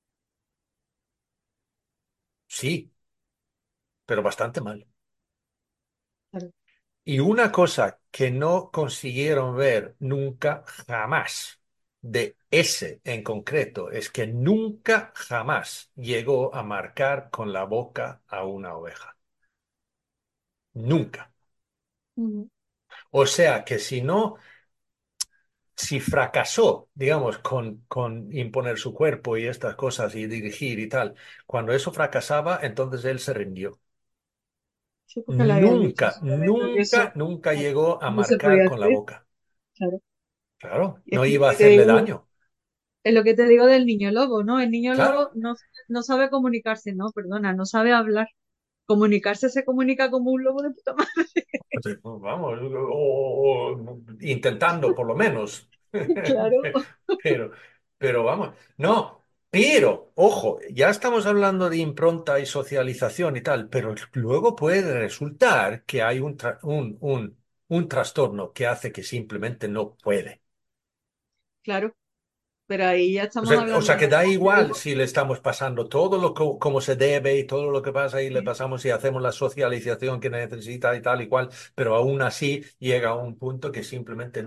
sí, pero bastante mal. claro. Y una cosa que no consiguieron ver nunca, jamás, de ese en concreto, es que nunca, jamás llegó a marcar con la boca a una oveja. Nunca. Ujú. O sea que si no, si fracasó, digamos, con imponer su cuerpo y estas cosas y dirigir y tal, cuando eso fracasaba, entonces él se rindió. Sí, porque le habían dicho en Nunca, su momento que nunca, eso nunca llegó a no se marcar podía con la hacer, boca. claro. Claro, Y es no que iba a hacerle daño. es lo que te digo del niño lobo, ¿no? El niño lobo Claro. no sabe comunicarse, no, perdona, no sabe hablar. Comunicarse se comunica como un lobo de puta madre. O sea, pues vamos, o intentando por lo menos. Claro. Pero, pero vamos, no, pero, ojo, ya estamos hablando de impronta y socialización y tal, pero luego puede resultar que hay un trastorno que hace que simplemente no puede. Claro, pero ahí ya O estamos sea, o hablando sea, que da de igual algo. si le estamos pasando todo como se debe y todo lo que pasa y le pasamos y hacemos la socialización que necesita y tal y cual, pero aún así llega a un punto que simplemente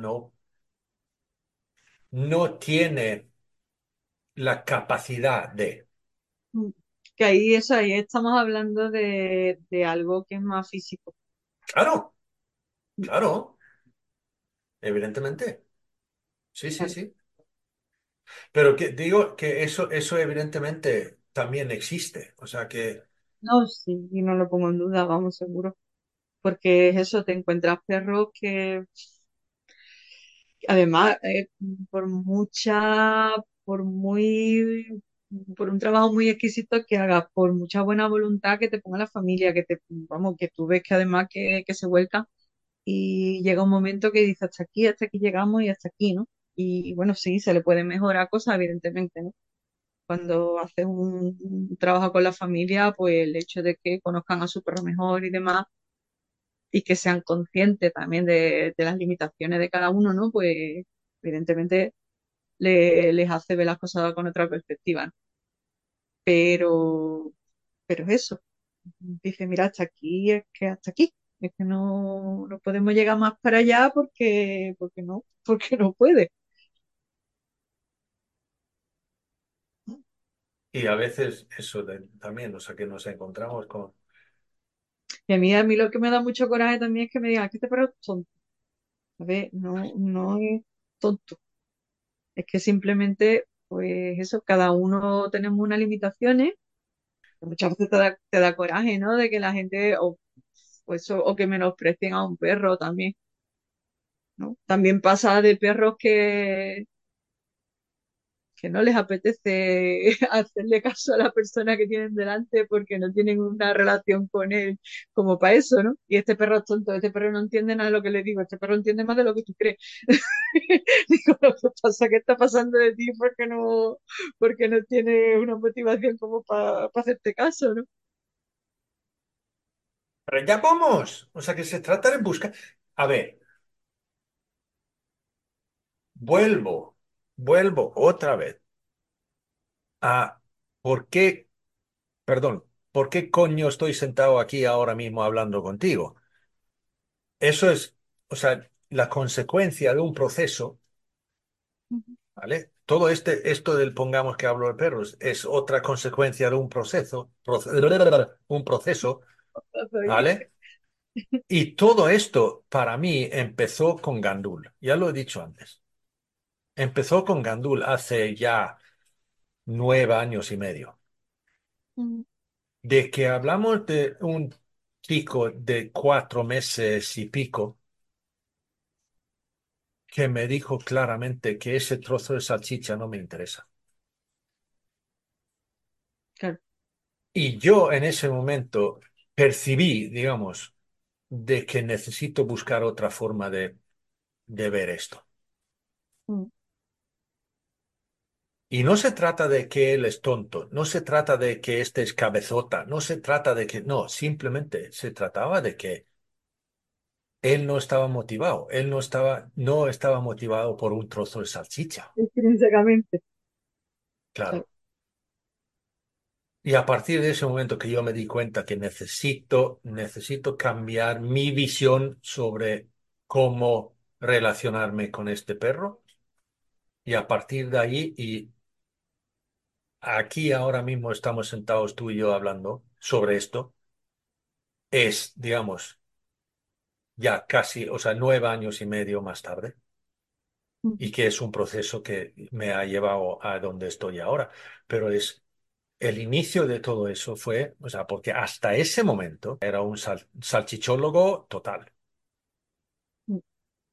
no tiene la capacidad de. Mm. Que ahí eso, ahí estamos hablando de algo que es más físico. Claro, Mm. claro, evidentemente. Sí, sí, Claro. sí. Pero que digo que eso evidentemente también existe. O sea que, No, sí, y no lo pongo en duda, vamos, seguro. Porque es eso, te encuentras perros que además, por mucha, por muy, por un trabajo muy exquisito que hagas, por mucha buena voluntad que te ponga la familia, vamos, que tú ves que además que se vuelcan y llega un momento que dices hasta aquí llegamos y hasta aquí, ¿no? Y bueno, sí, se le puede mejorar cosas, evidentemente, ¿no? Cuando haces un trabajo con la familia, pues el hecho de que conozcan a su perro mejor y demás, y que sean conscientes también de las limitaciones de cada uno, ¿no? Pues evidentemente les hace ver las cosas con otra perspectiva, ¿no? Pero, pero es eso. Dice, mira, hasta aquí es que hasta aquí. Es que no podemos llegar más para allá porque no puede. y a veces eso también, o sea que nos encontramos con. Y a mí lo que me da mucho coraje también es que me digan, que este perro es tonto. A ver, no es tonto. Es que simplemente, pues eso, cada uno tenemos unas limitaciones Muchas veces te da coraje, ¿no? De que la gente, o que menosprecien a un perro también, ¿no? También pasa de perros que no les apetece hacerle caso a la persona que tienen delante porque no tienen una relación con él como para eso, ¿no? Y este perro es tonto, este perro no entiende nada de lo que le digo, este perro entiende más de lo que tú crees. Digo, lo que pasa, ¿qué está pasando de ti? Porque no tiene una motivación como para hacerte caso, ¿no? Pero ya vamos. O sea que se trata de buscar. A ver, vuelvo, vuelvo otra vez a por qué, perdón, por qué coño estoy sentado aquí ahora mismo hablando contigo. Eso es, o sea, la consecuencia de un proceso, ¿vale? Todo esto del pongamos que hablo de perros es otra consecuencia de un un proceso, ¿vale? Y todo esto para mí empezó con Gandul, ya lo he dicho antes. Empezó con Gandul hace ya 9 años y medio. De que hablamos de un chico de 4 meses y pico que me dijo claramente que ese trozo de salchicha no me interesa. Claro. Y yo en ese momento percibí, digamos, de que necesito buscar otra forma de ver esto. Mm. Y no se trata de que él es tonto, no se trata de que este es cabezota, no se trata de que, no, simplemente se trataba de que él no estaba motivado, él no estaba motivado por un trozo de salchicha, Intrínsecamente. Claro. claro. Y a partir de ese momento que yo me di cuenta que necesito cambiar mi visión sobre cómo relacionarme con este perro, y a partir de ahí, y aquí ahora mismo estamos sentados tú y yo hablando sobre esto, es, digamos, ya casi, o sea, 9 años y medio más tarde, y Mm. que es un proceso que me ha llevado a donde estoy ahora. Pero es el inicio de todo eso fue, o sea, porque hasta ese momento era un salchichólogo total. Mm.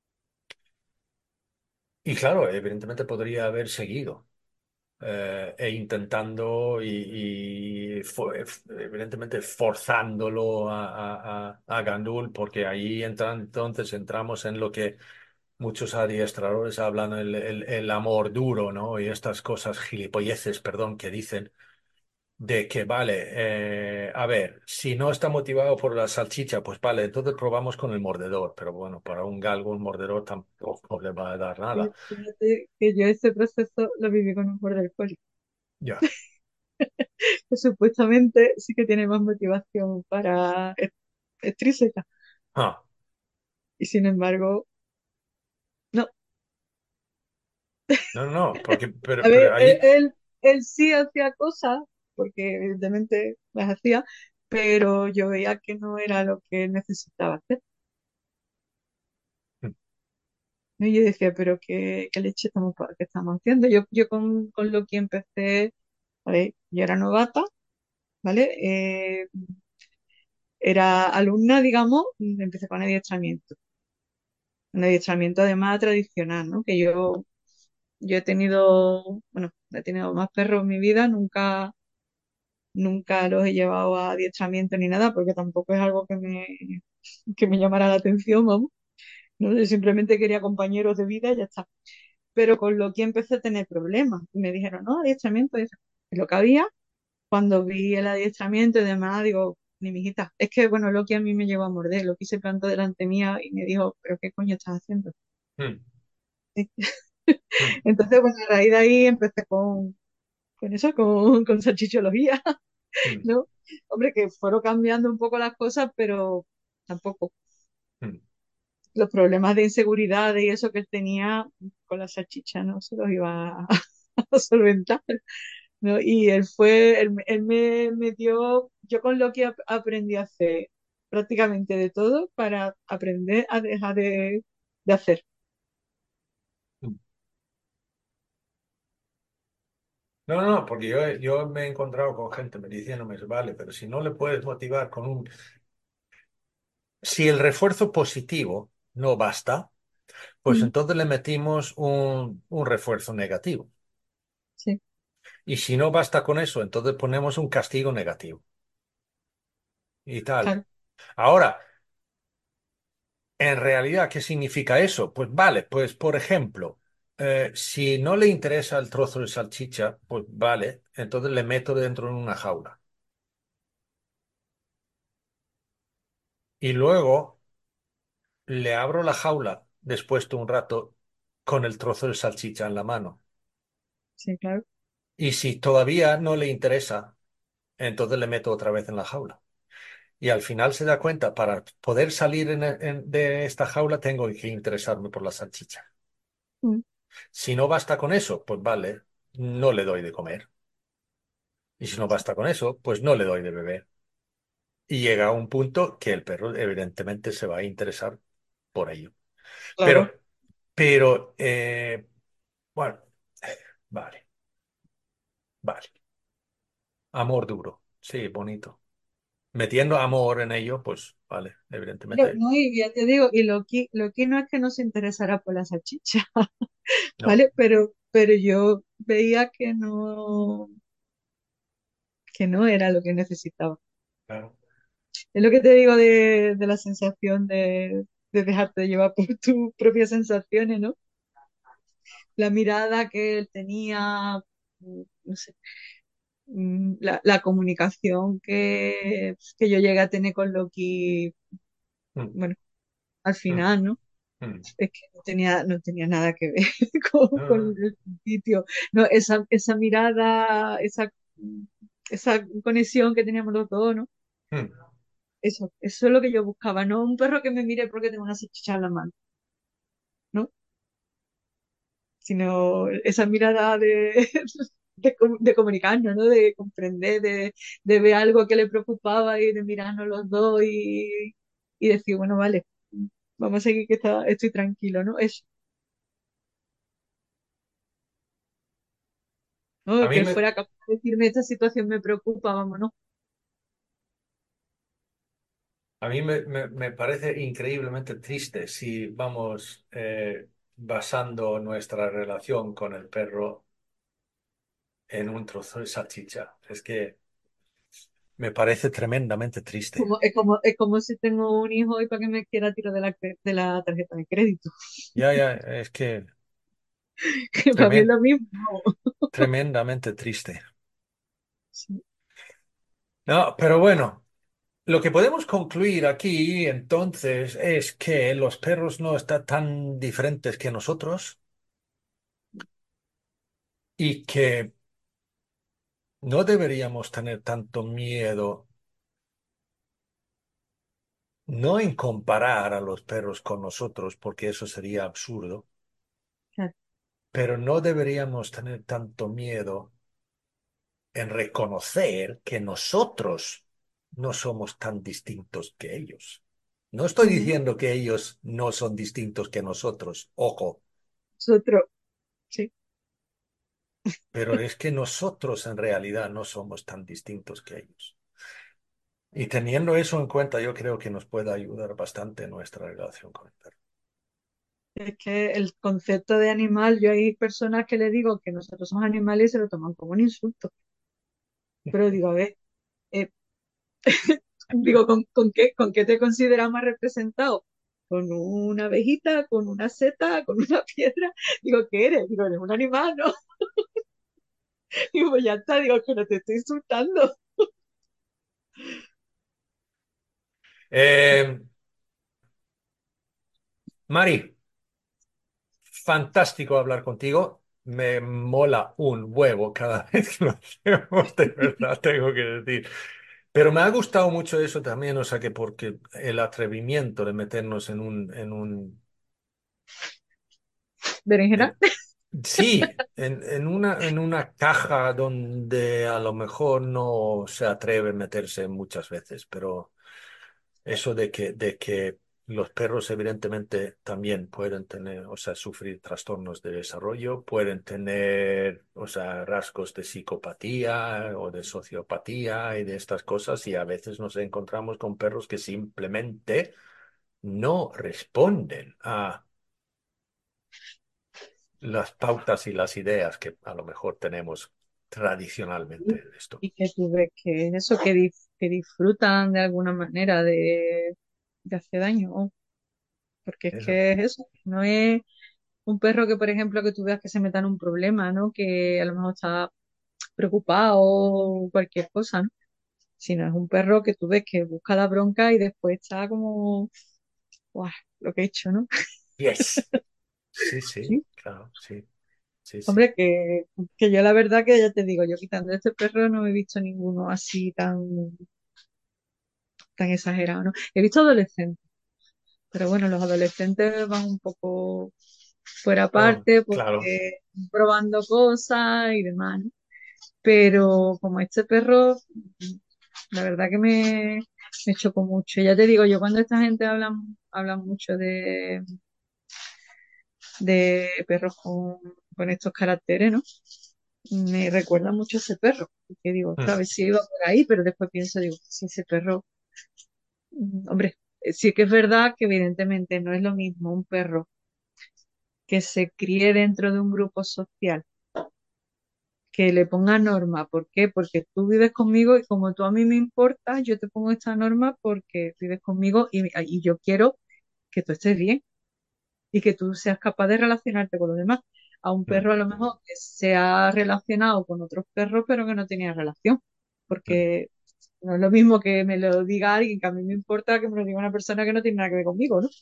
Y claro, evidentemente podría haber seguido e intentando evidentemente forzándolo a Gandul, porque ahí entonces entramos en lo que muchos adiestradores hablan, el amor duro, ¿no? Y estas cosas gilipolleces, perdón, que dicen de que, vale, a ver, si no está motivado por la salchicha, pues vale, entonces probamos con el mordedor, pero bueno, para un galgo un mordedor tampoco le va a dar nada. Fíjate que yo ese proceso lo viví con un border collie, Ya. que supuestamente sí que tiene más motivación para extrínseca, Ah, y sin embargo, no. no, no, no, porque, A pero ver, él, allí, él, él sí hacía cosas, porque evidentemente las hacía, pero yo veía que no era lo que necesitaba hacer. ¿No? Y yo decía, pero qué leche qué estamos haciendo. Yo con lo que empecé, ¿vale? Yo era novata, ¿vale? Era alumna, digamos, empecé con adiestramiento. Un adiestramiento además tradicional, ¿no? Que yo he tenido, bueno, he tenido más perros en mi vida, nunca los he llevado a adiestramiento ni nada, porque tampoco es algo que me llamara la atención, vamos. ¿No? Yo simplemente quería compañeros de vida y ya está. Pero con lo que empecé a tener problemas. Y me dijeron, no, adiestramiento, es lo que había. Cuando vi el adiestramiento y demás, digo, ni mijita, es que, bueno, Loki a mí me llevó a morder, Loki se plantó delante mía y me dijo, pero ¿qué coño estás haciendo? mm, mm, Entonces, bueno, a raíz de ahí empecé con eso, con salchichología, mm, ¿no? Hombre, que fueron cambiando un poco las cosas, pero tampoco. mm, Los problemas de inseguridad y eso que él tenía con la salchicha no se los iba a, a solventar, ¿no? Y él me dio, yo con lo que aprendí a hacer prácticamente de todo para aprender a dejar de hacer. mm. No, no, porque yo me he encontrado con gente me diciéndome, vale, pero si no le puedes motivar con un... Si el refuerzo positivo no basta, pues Mm, entonces le metimos un refuerzo negativo. sí, Y si no basta con eso, entonces ponemos un castigo negativo y tal. claro, Ahora, en realidad, ¿qué significa eso? Pues vale, pues por ejemplo, si no le interesa el trozo de salchicha, pues vale, entonces le meto dentro de una jaula. Y luego le abro la jaula después de un rato con el trozo de salchicha en la mano. sí, claro. Y si todavía no le interesa, entonces le meto otra vez en la jaula. Y al final se da cuenta, para poder salir de esta jaula tengo que interesarme por la salchicha. Mm, Si no basta con eso, pues vale, no le doy de comer. Y si no basta con eso, pues no le doy de beber. Y llega a un punto que el perro evidentemente se va a interesar por ello. claro. Pero, bueno, vale, vale. Amor duro, sí, bonito. Metiendo amor en ello, pues vale, Pero evidentemente no, y ya te digo, y Loki no es que no se interesara por la salchicha, no. ¿vale? Pero yo veía que no era lo que necesitaba. Claro. Es lo que te digo de la sensación de dejarte llevar por tus propias sensaciones, ¿no? La mirada que él tenía, no sé, la comunicación que yo llegué a tener con Loki, Mm, bueno, al mm, final, ¿no? mm. Es que no tenía nada que ver con Ah, el sitio. No, esa mirada, esa conexión que teníamos los dos, ¿no? mm. Eso es lo que yo buscaba, no un perro que me mire porque tengo una salchicha en la mano, ¿no? Sino esa mirada de comunicarnos, ¿no? De comprender, de ver algo que le preocupaba y de mirarnos los dos y decir, bueno, vale, vamos a seguir que estoy tranquilo, ¿no? Eso, A ¿no? Que mí él me, fuera capaz de decirme, esta situación me preocupa, vámonos. a mí me parece increíblemente triste si vamos basando nuestra relación con el perro en un trozo de salchicha. Es que me parece tremendamente triste. Es como si tengo un hijo y para que me quiera tirar de la tarjeta de crédito. Ya, ya, es que Que para mí es tremen- lo mismo. tremendamente triste. Sí, No, pero bueno, lo que podemos concluir aquí entonces es que los perros no están tan diferentes que nosotros y que no deberíamos tener tanto miedo, no en comparar a los perros con nosotros, porque eso sería absurdo, claro. pero no deberíamos tener tanto miedo en reconocer que nosotros no somos tan distintos que ellos. No estoy Ujú. diciendo que ellos no son distintos que nosotros, ojo, Nosotros, sí. pero es que nosotros en realidad no somos tan distintos que ellos. Y teniendo eso en cuenta, yo creo que nos puede ayudar bastante en nuestra relación con el perro. Es que el concepto de animal, yo hay personas que le digo que nosotros somos animales y se lo toman como un insulto. Pero digo, a ver, eh, digo, ¿con qué te consideras más representado? ¿Con una abejita? ¿Con una seta? ¿Con una piedra? Digo, ¿qué eres? Digo, eres un animal, ¿no? Digo, pues ya está, digo, que no te estoy insultando. Eh, Mari, fantástico hablar contigo. Me mola un huevo cada vez que lo hacemos, de verdad, tengo que decir. Pero me ha gustado mucho eso también, o sea, que porque el atrevimiento de meternos Berenjena. en- sí, en una caja donde a lo mejor no se atreve a meterse muchas veces, pero eso de que los perros evidentemente también pueden tener, o sea, sufrir trastornos de desarrollo, pueden tener, o sea, rasgos de psicopatía o de sociopatía y de estas cosas, y a veces nos encontramos con perros que simplemente no responden a las pautas y las ideas que a lo mejor tenemos tradicionalmente en esto. Y que tú ves que es eso, que disfrutan de alguna manera de hacer daño, ¿no? Porque es Eso. que es eso, no es un perro que, por ejemplo, que tú veas que se meta en un problema, ¿no? Que a lo mejor está preocupado o cualquier cosa, ¿no? Sino es un perro que tú ves que busca la bronca y después está como, ¡guau! Lo que he hecho, ¿no? Yes. Sí, sí, Sí. claro, sí, sí, sí. Hombre, que yo la verdad que ya te digo, yo quitando este perro no he visto ninguno así tan exagerado, ¿no? He visto adolescentes, pero bueno, los adolescentes van un poco fuera Oh, parte claro. porque probando cosas y demás, ¿no? Pero como este perro, la verdad que me chocó mucho. Ya te digo, yo cuando esta gente habla mucho de perros con estos caracteres, ¿no? Me recuerda mucho a ese perro. Que digo, otra Mm, vez sí iba por ahí, pero después pienso, digo, si ese perro, hombre, sí que es verdad que evidentemente no es lo mismo un perro que se críe dentro de un grupo social, que le ponga norma. ¿Por qué? Porque tú vives conmigo y como tú a mí me importas, yo te pongo esta norma porque vives conmigo y yo quiero que tú estés bien y que tú seas capaz de relacionarte con los demás. A un mm, perro a lo mejor que se ha relacionado con otros perros, pero que no tenía relación. mm, Porque no es lo mismo que me lo diga alguien que a mí me importa que me lo diga una persona que no tiene nada que ver conmigo, ¿no?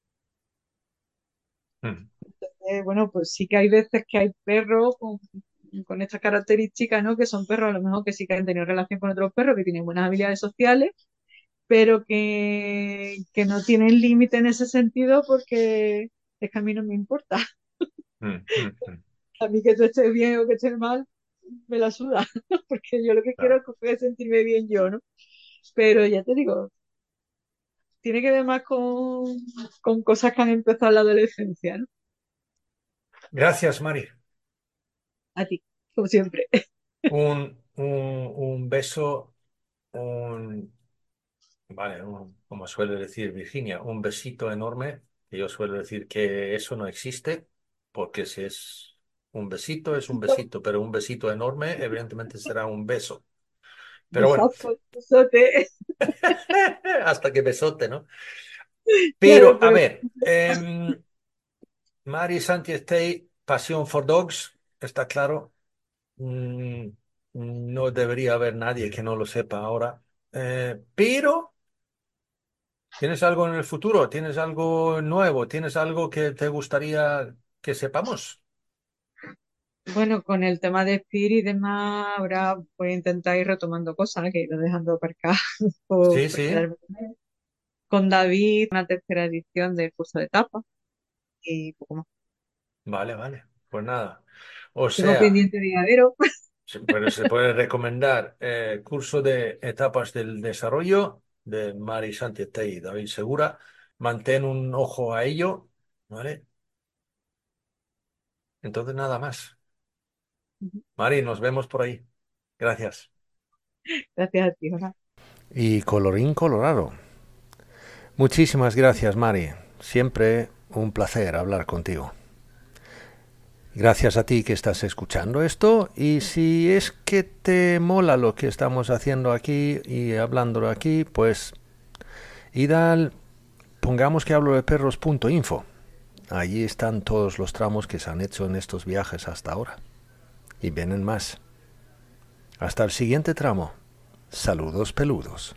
mm, Bueno, pues sí que hay veces que hay perros con estas características, ¿no? Que son perros a lo mejor que sí que han tenido relación con otros perros, que tienen buenas habilidades sociales, pero que no tienen límite en ese sentido porque es que a mí no me importa. mm, mm, mm. A mí que tú estés bien o que estés mal, me la suda, porque yo lo que quiero Claro. es que pueda sentirme bien yo, ¿no? Pero ya te digo, tiene que ver más con cosas que han empezado en la adolescencia, ¿no? Gracias, Mari. A ti, como siempre. Un beso, vale, como suele decir Virginia, un besito enorme, que yo suelo decir que eso no existe, porque si es un besito, pero un besito enorme, evidentemente será un beso. Pero bueno, Besazo, besote. hasta que besote, ¿no? Claro, Pero, a pero ver, Mari Santi Stay, Pasión for Dogs, está claro. Mm, no debería haber nadie que no lo sepa ahora. Pero, ¿tienes algo en el futuro? ¿Tienes algo nuevo? ¿Tienes algo que te gustaría que sepamos? bueno, con el tema de Spirit y demás, ahora voy a intentar ir retomando cosas que he ido dejando aparcadas Sí, por sí. quedarme con David, una tercera edición del curso de tapa y poco más. Vale, vale. Pues nada. O Tengo sea, pendiente de Llavero. pero se puede recomendar curso de etapas del desarrollo de Mari Santiago y David Segura. Mantén un ojo a ello, ¿vale? Entonces nada más. Mari, nos vemos por ahí. Gracias. Gracias a ti, Jonás. Y colorín colorado. Muchísimas gracias, Mari. Siempre un placer hablar contigo. Gracias a ti que estás escuchando esto, y si es que te mola lo que estamos haciendo aquí y hablándolo aquí, pues id al pongamos que hablo de perros.info. Allí están todos los tramos que se han hecho en estos viajes hasta ahora. Y vienen más. Hasta el siguiente tramo. Saludos peludos.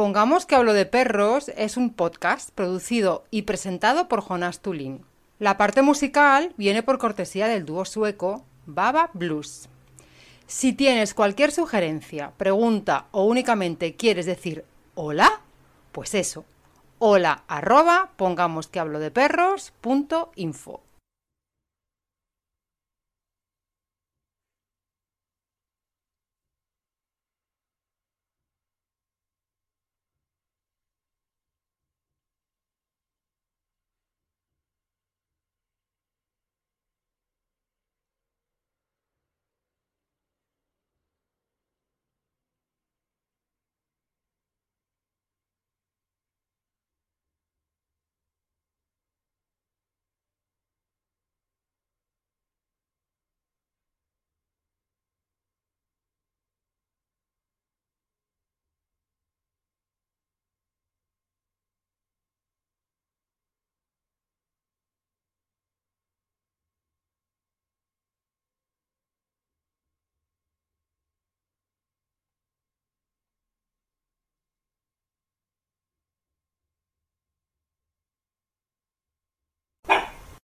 Pongamos que hablo de perros es un podcast producido y presentado por Jonas Tulin. La parte musical viene por cortesía del dúo sueco Baba Blues. Si tienes cualquier sugerencia, pregunta o únicamente quieres decir hola, pues eso, hola @pongamosquehablodeperros.info.